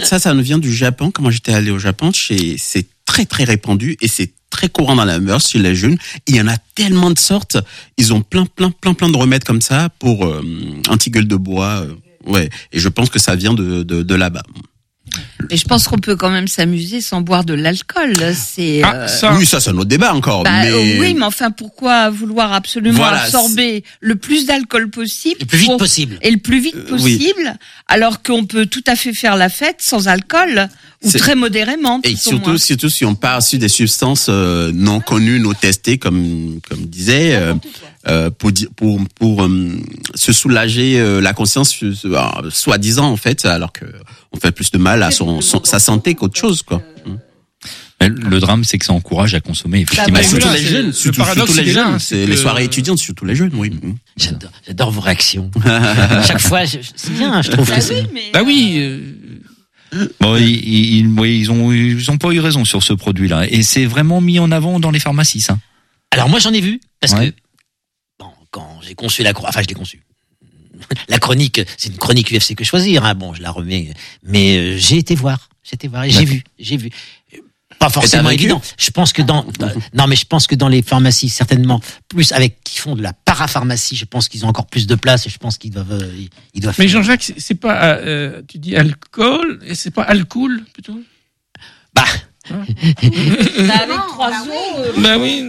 du Japon. Quand moi j'étais allé au Japon, c'est très très répandu et c'est très courant dans la mœurs chez les jeunes. Il y en a tellement de sortes. Ils ont plein de remèdes comme ça pour anti-gueule de bois. Ouais. Et je pense que ça vient de là-bas. Et je pense qu'on peut quand même s'amuser sans boire de l'alcool. C'est oui, ça c'est un autre débat encore. Oui, mais enfin, pourquoi vouloir absolument absorber le plus d'alcool possible, le plus vite possible, et le plus vite possible, alors qu'on peut tout à fait faire la fête sans alcool ou très modérément. Et surtout si on part sur des substances non connues, non testées, comme disait. Pour se soulager la conscience, soi-disant en fait, alors que on fait plus de mal à sa santé qu'autre chose, quoi. Le drame, c'est que ça encourage à consommer, effectivement. Surtout les jeunes, surtout les jeunes. C'est les soirées étudiantes, surtout les jeunes, oui. J'adore vos réactions. Chaque fois, c'est bien, je trouve. Bon, ils ont pas eu raison sur ce produit-là, et c'est vraiment mis en avant dans les pharmacies, ça. Alors moi, j'en ai vu parce que quand j'ai conçu je l'ai conçu. La chronique, c'est une chronique UFC que choisir, hein. Bon, je la remets, mais j'ai été voir et j'ai vu. Pas forcément évident. Je pense que je pense que dans les pharmacies, certainement, plus qui font de la parapharmacie, je pense qu'ils ont encore plus de place et je pense qu'ils doivent Mais Jean-Jacques, c'est pas, tu dis alcool, et c'est pas alcool, plutôt? Avec 3 os. Bah oui.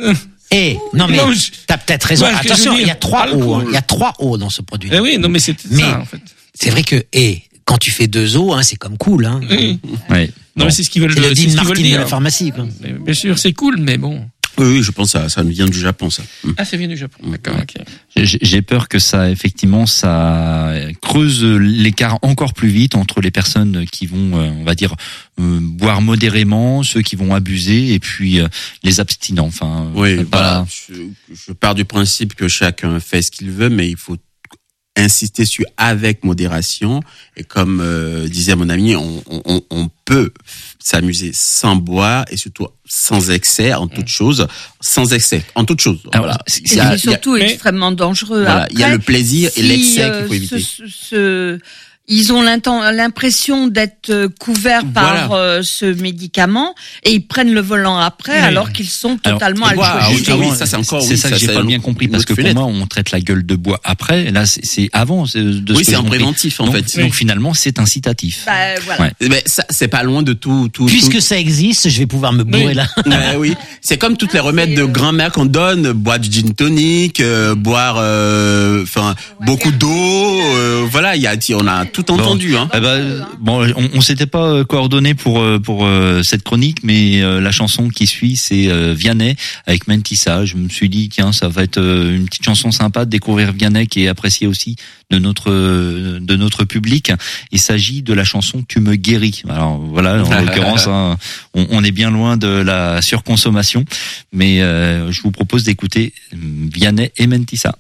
non mais t'as peut-être raison. Attention, il y a 3 O. Il y a 3 O dans ce produit. Oui, non mais c'est ça en fait. C'est vrai que quand tu fais 2 O, c'est comme cool. Hein. Oui. Ouais. Non mais c'est ce qu'ils veulent. C'est le Dean Martin de la pharmacie. Quoi. Bien sûr, c'est cool, mais bon. Oui, je pense que ça vient du Japon, ça. Ah, ça vient du Japon, d'accord, ok. J'ai peur que ça creuse l'écart encore plus vite entre les personnes qui vont, on va dire, boire modérément, ceux qui vont abuser, et puis les abstinents. Enfin, oui, voilà. Je pars du principe que chacun fait ce qu'il veut, mais il faut insister sur avec modération. Et comme disait mon ami, on peut s'amuser sans boire et surtout sans excès en toute chose, Voilà. C'est surtout extrêmement dangereux. Voilà, après, il y a le plaisir et l'excès qu'il faut éviter. Ils ont l'impression d'être couverts par ce médicament et ils prennent le volant après alors qu'ils sont totalement alcoolisés. Oui, ça c'est ça que j'ai pas bien compris parce que pour moi on traite la gueule de bois après. Là c'est avant. Oui, c'est un préventif en fait. Donc finalement c'est incitatif. Voilà. Ouais. Mais ça c'est pas loin de tout. Puisque ça existe, je vais pouvoir me bourrer là. Oui, c'est comme toutes les remèdes de grand-mère qu'on donne, boire du gin tonic, boire, beaucoup d'eau. Voilà, on a tout entendu. On s'était pas coordonné pour cette chronique, mais la chanson qui suit c'est Vianney avec Mentissa. Je me suis dit tiens, ça va être une petite chanson sympa de découvrir Vianney qui est apprécié aussi de notre public. Il s'agit de la chanson Tu me guéris. Alors voilà, en l'occurrence on est bien loin de la surconsommation, mais je vous propose d'écouter Vianney et Mentissa.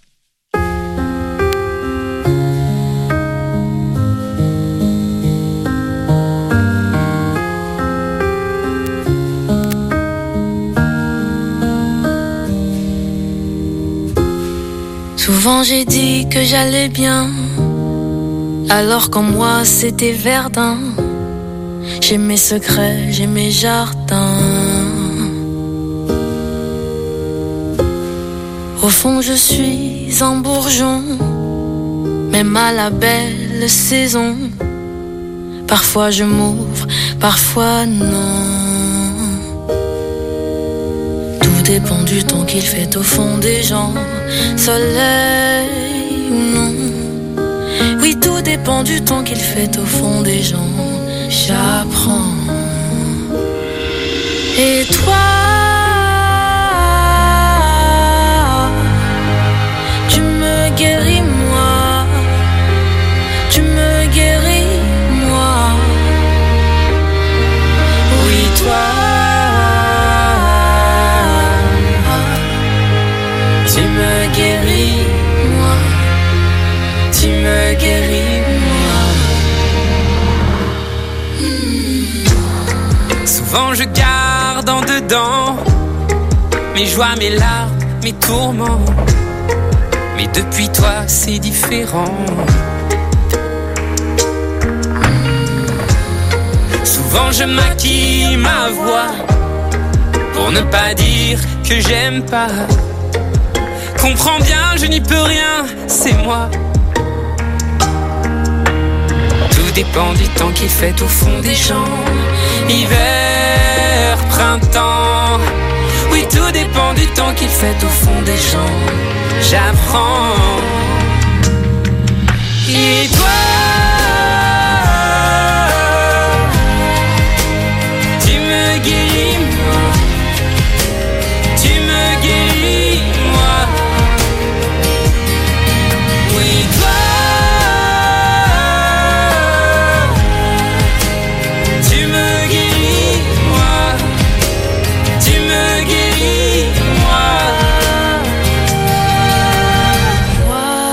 Souvent j'ai dit que j'allais bien, alors qu'en moi c'était verdun. J'ai mes secrets, j'ai mes jardins. Au fond je suis un bourgeon, même à la belle saison. Parfois je m'ouvre, parfois non. Tout dépend du temps qu'il fait au fond des gens. Soleil ou non. Oui, tout dépend du temps qu'il fait au fond des gens. J'apprends. Et toi, tu me guéris moi. Tu me guéris moi. Oui, toi. Tu me guéris, moi. Tu me guéris, moi. Souvent je garde en dedans mes joies, mes larmes, mes tourments. Mais depuis toi c'est différent. Souvent je maquille ma voix pour ne pas dire que j'aime pas. Comprends bien, je n'y peux rien, c'est moi. Tout dépend du temps qu'il fait au fond des champs. Hiver, printemps. Oui, tout dépend du temps qu'il fait au fond des champs. J'apprends. Et toi, tu me guéris, moi. Tu me guéris, moi. Oui, toi, tu me guéris, moi. Tu me guéris, moi. Moi,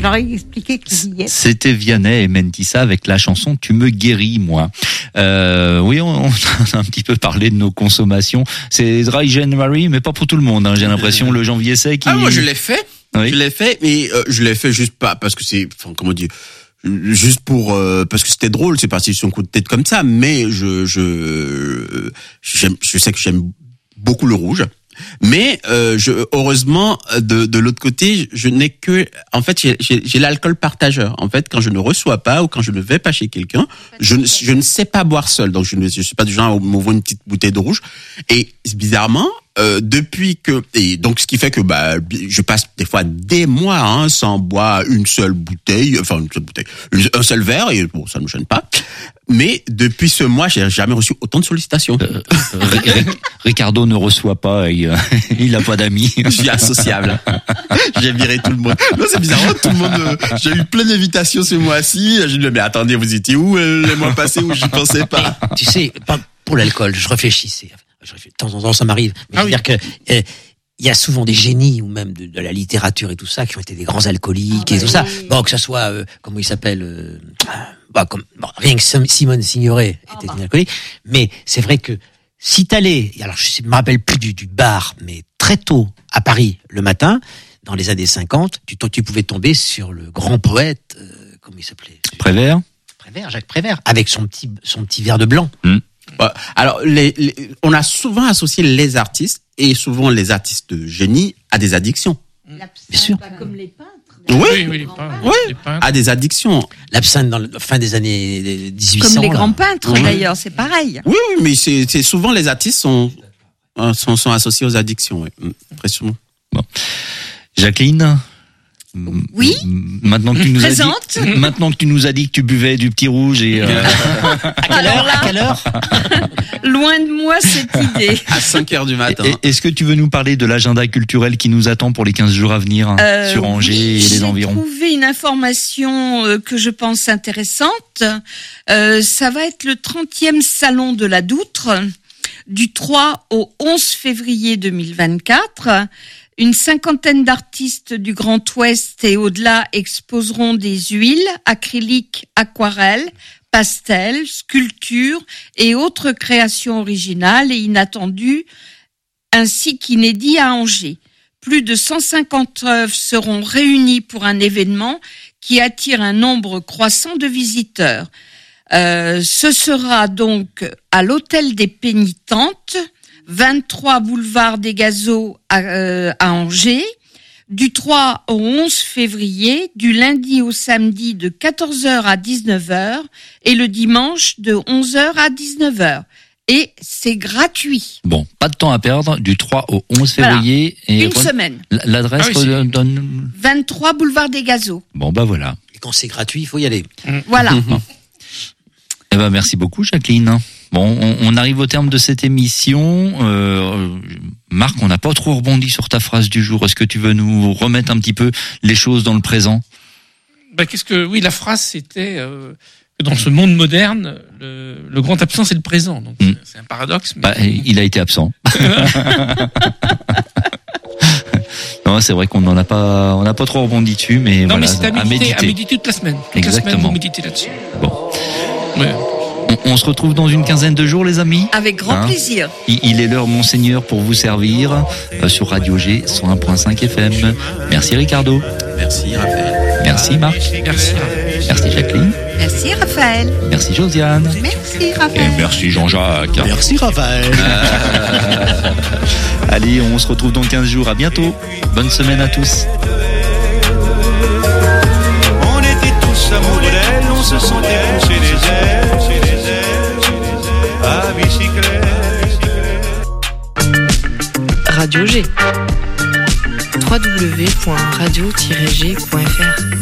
Alors expliquez qui y est. C'était Vianney et Mentissa avec la chanson Tu me guéris, moi. Oui, on a un petit peu parlé de nos consommations. C'est Dry January, mais pas pour tout le monde. Hein. J'ai l'impression le janvier sec. Moi je l'ai fait. Oui. Je l'ai fait, mais je l'ai fait juste pas parce que c'est, enfin, comment dire, juste pour parce que c'était drôle. C'est parti sur un coup de tête comme ça. Mais je sais que j'aime beaucoup le rouge. Mais heureusement de l'autre côté, je n'ai que, en fait, j'ai l'alcool partageur. En fait, quand je ne reçois pas ou quand je ne vais pas chez quelqu'un, je ne sais pas boire seul. Donc je suis pas du genre à m'ouvrir une petite bouteille de rouge. Et bizarrement, depuis que, et donc ce qui fait que je passe des fois des mois sans boire un seul verre, et bon, ça ne me gêne pas. Mais depuis ce mois, j'ai jamais reçu autant de sollicitations. Ricardo ne reçoit pas, il a pas d'amis. Je suis associable. J'ai viré tout le monde. Non, c'est bizarre, tout le monde. J'ai eu plein d'invitations ce mois-ci. J'ai dit mais attendez, vous étiez où les mois passés où je pensais pas. Tu sais, pour l'alcool, je réfléchissais. De temps en temps, ça m'arrive. Mais je veux dire que il y a souvent des génies ou même de la littérature et tout ça qui ont été des grands alcooliques et tout ça. Bon, que ça soit comment il s'appelle. Rien que Simone Signoret était une alcoolique, mais c'est vrai que si t'allais, alors je me rappelle plus du bar, mais très tôt à Paris le matin, dans les années 50, tu pouvais tomber sur le grand poète, comment il s'appelait ? Jacques Prévert, avec son petit verre de blanc. Alors, on a souvent associé les artistes et souvent les artistes de génie à des addictions. Bien sûr. Pas comme les peintres. Oui, à des addictions. L'absinthe dans la fin des années 1800. Comme les grands peintres, d'ailleurs, c'est pareil. Oui, mais c'est souvent les artistes sont associés aux addictions, très souvent. Bon. Jacqueline. Oui. Maintenant que tu nous as dit que tu buvais du petit rouge et à quelle heure Loin de moi cette idée. À 5h du matin. Est-ce que tu veux nous parler de l'agenda culturel qui nous attend pour les 15 jours à venir sur Angers et les environs? J'ai trouvé une information que je pense intéressante. Ça va être le 30e salon de la Doutre du 3 au 11 février 2024. Une cinquantaine d'artistes du Grand Ouest et au-delà exposeront des huiles, acryliques, aquarelles, pastels, sculptures et autres créations originales et inattendues, ainsi qu'inédits à Angers. Plus de 150 œuvres seront réunies pour un événement qui attire un nombre croissant de visiteurs. Ce sera donc à l'Hôtel des Pénitentes, 23 boulevard des Gazeaux à Angers, du 3 au 11 février, du lundi au samedi de 14h à 19h et le dimanche de 11h à 19h. Et c'est gratuit. Bon, pas de temps à perdre, du 3 au 11 février. Voilà. Une semaine. L'adresse donne 23 boulevard des Gazeaux. Bon, voilà. Et quand c'est gratuit, il faut y aller. Voilà. Eh ben, merci beaucoup, Jacqueline. Bon, on arrive au terme de cette émission. Marc, on n'a pas trop rebondi sur ta phrase du jour. Est-ce que tu veux nous remettre un petit peu les choses dans le présent ? Oui, la phrase c'était que dans ce monde moderne, le grand absent c'est le présent. Donc c'est un paradoxe. Mais... il a été absent. Non, c'est vrai qu'on n'a pas trop rebondi dessus, mais non, voilà, mais c'est à méditer toute la semaine. Exactement. La semaine, vous méditez là-dessus. Bon. Ouais. On se retrouve dans une quinzaine de jours, les amis. Avec grand plaisir. Il est l'heure, Monseigneur, pour vous servir sur Radio G 101.5 FM. Merci Ricardo. Merci Raphaël. Merci Marc. Merci Raphaël. Merci Jacqueline. Merci Raphaël. Merci Josiane. Merci Raphaël. Et merci Jean-Jacques. Merci Raphaël. Allez, on se retrouve dans 15 jours. À bientôt. Bonne semaine à tous. On était tous amoureux d'elle, on se sentait pousser les ailes, à bicyclette. Radio G. www.radio-g.fr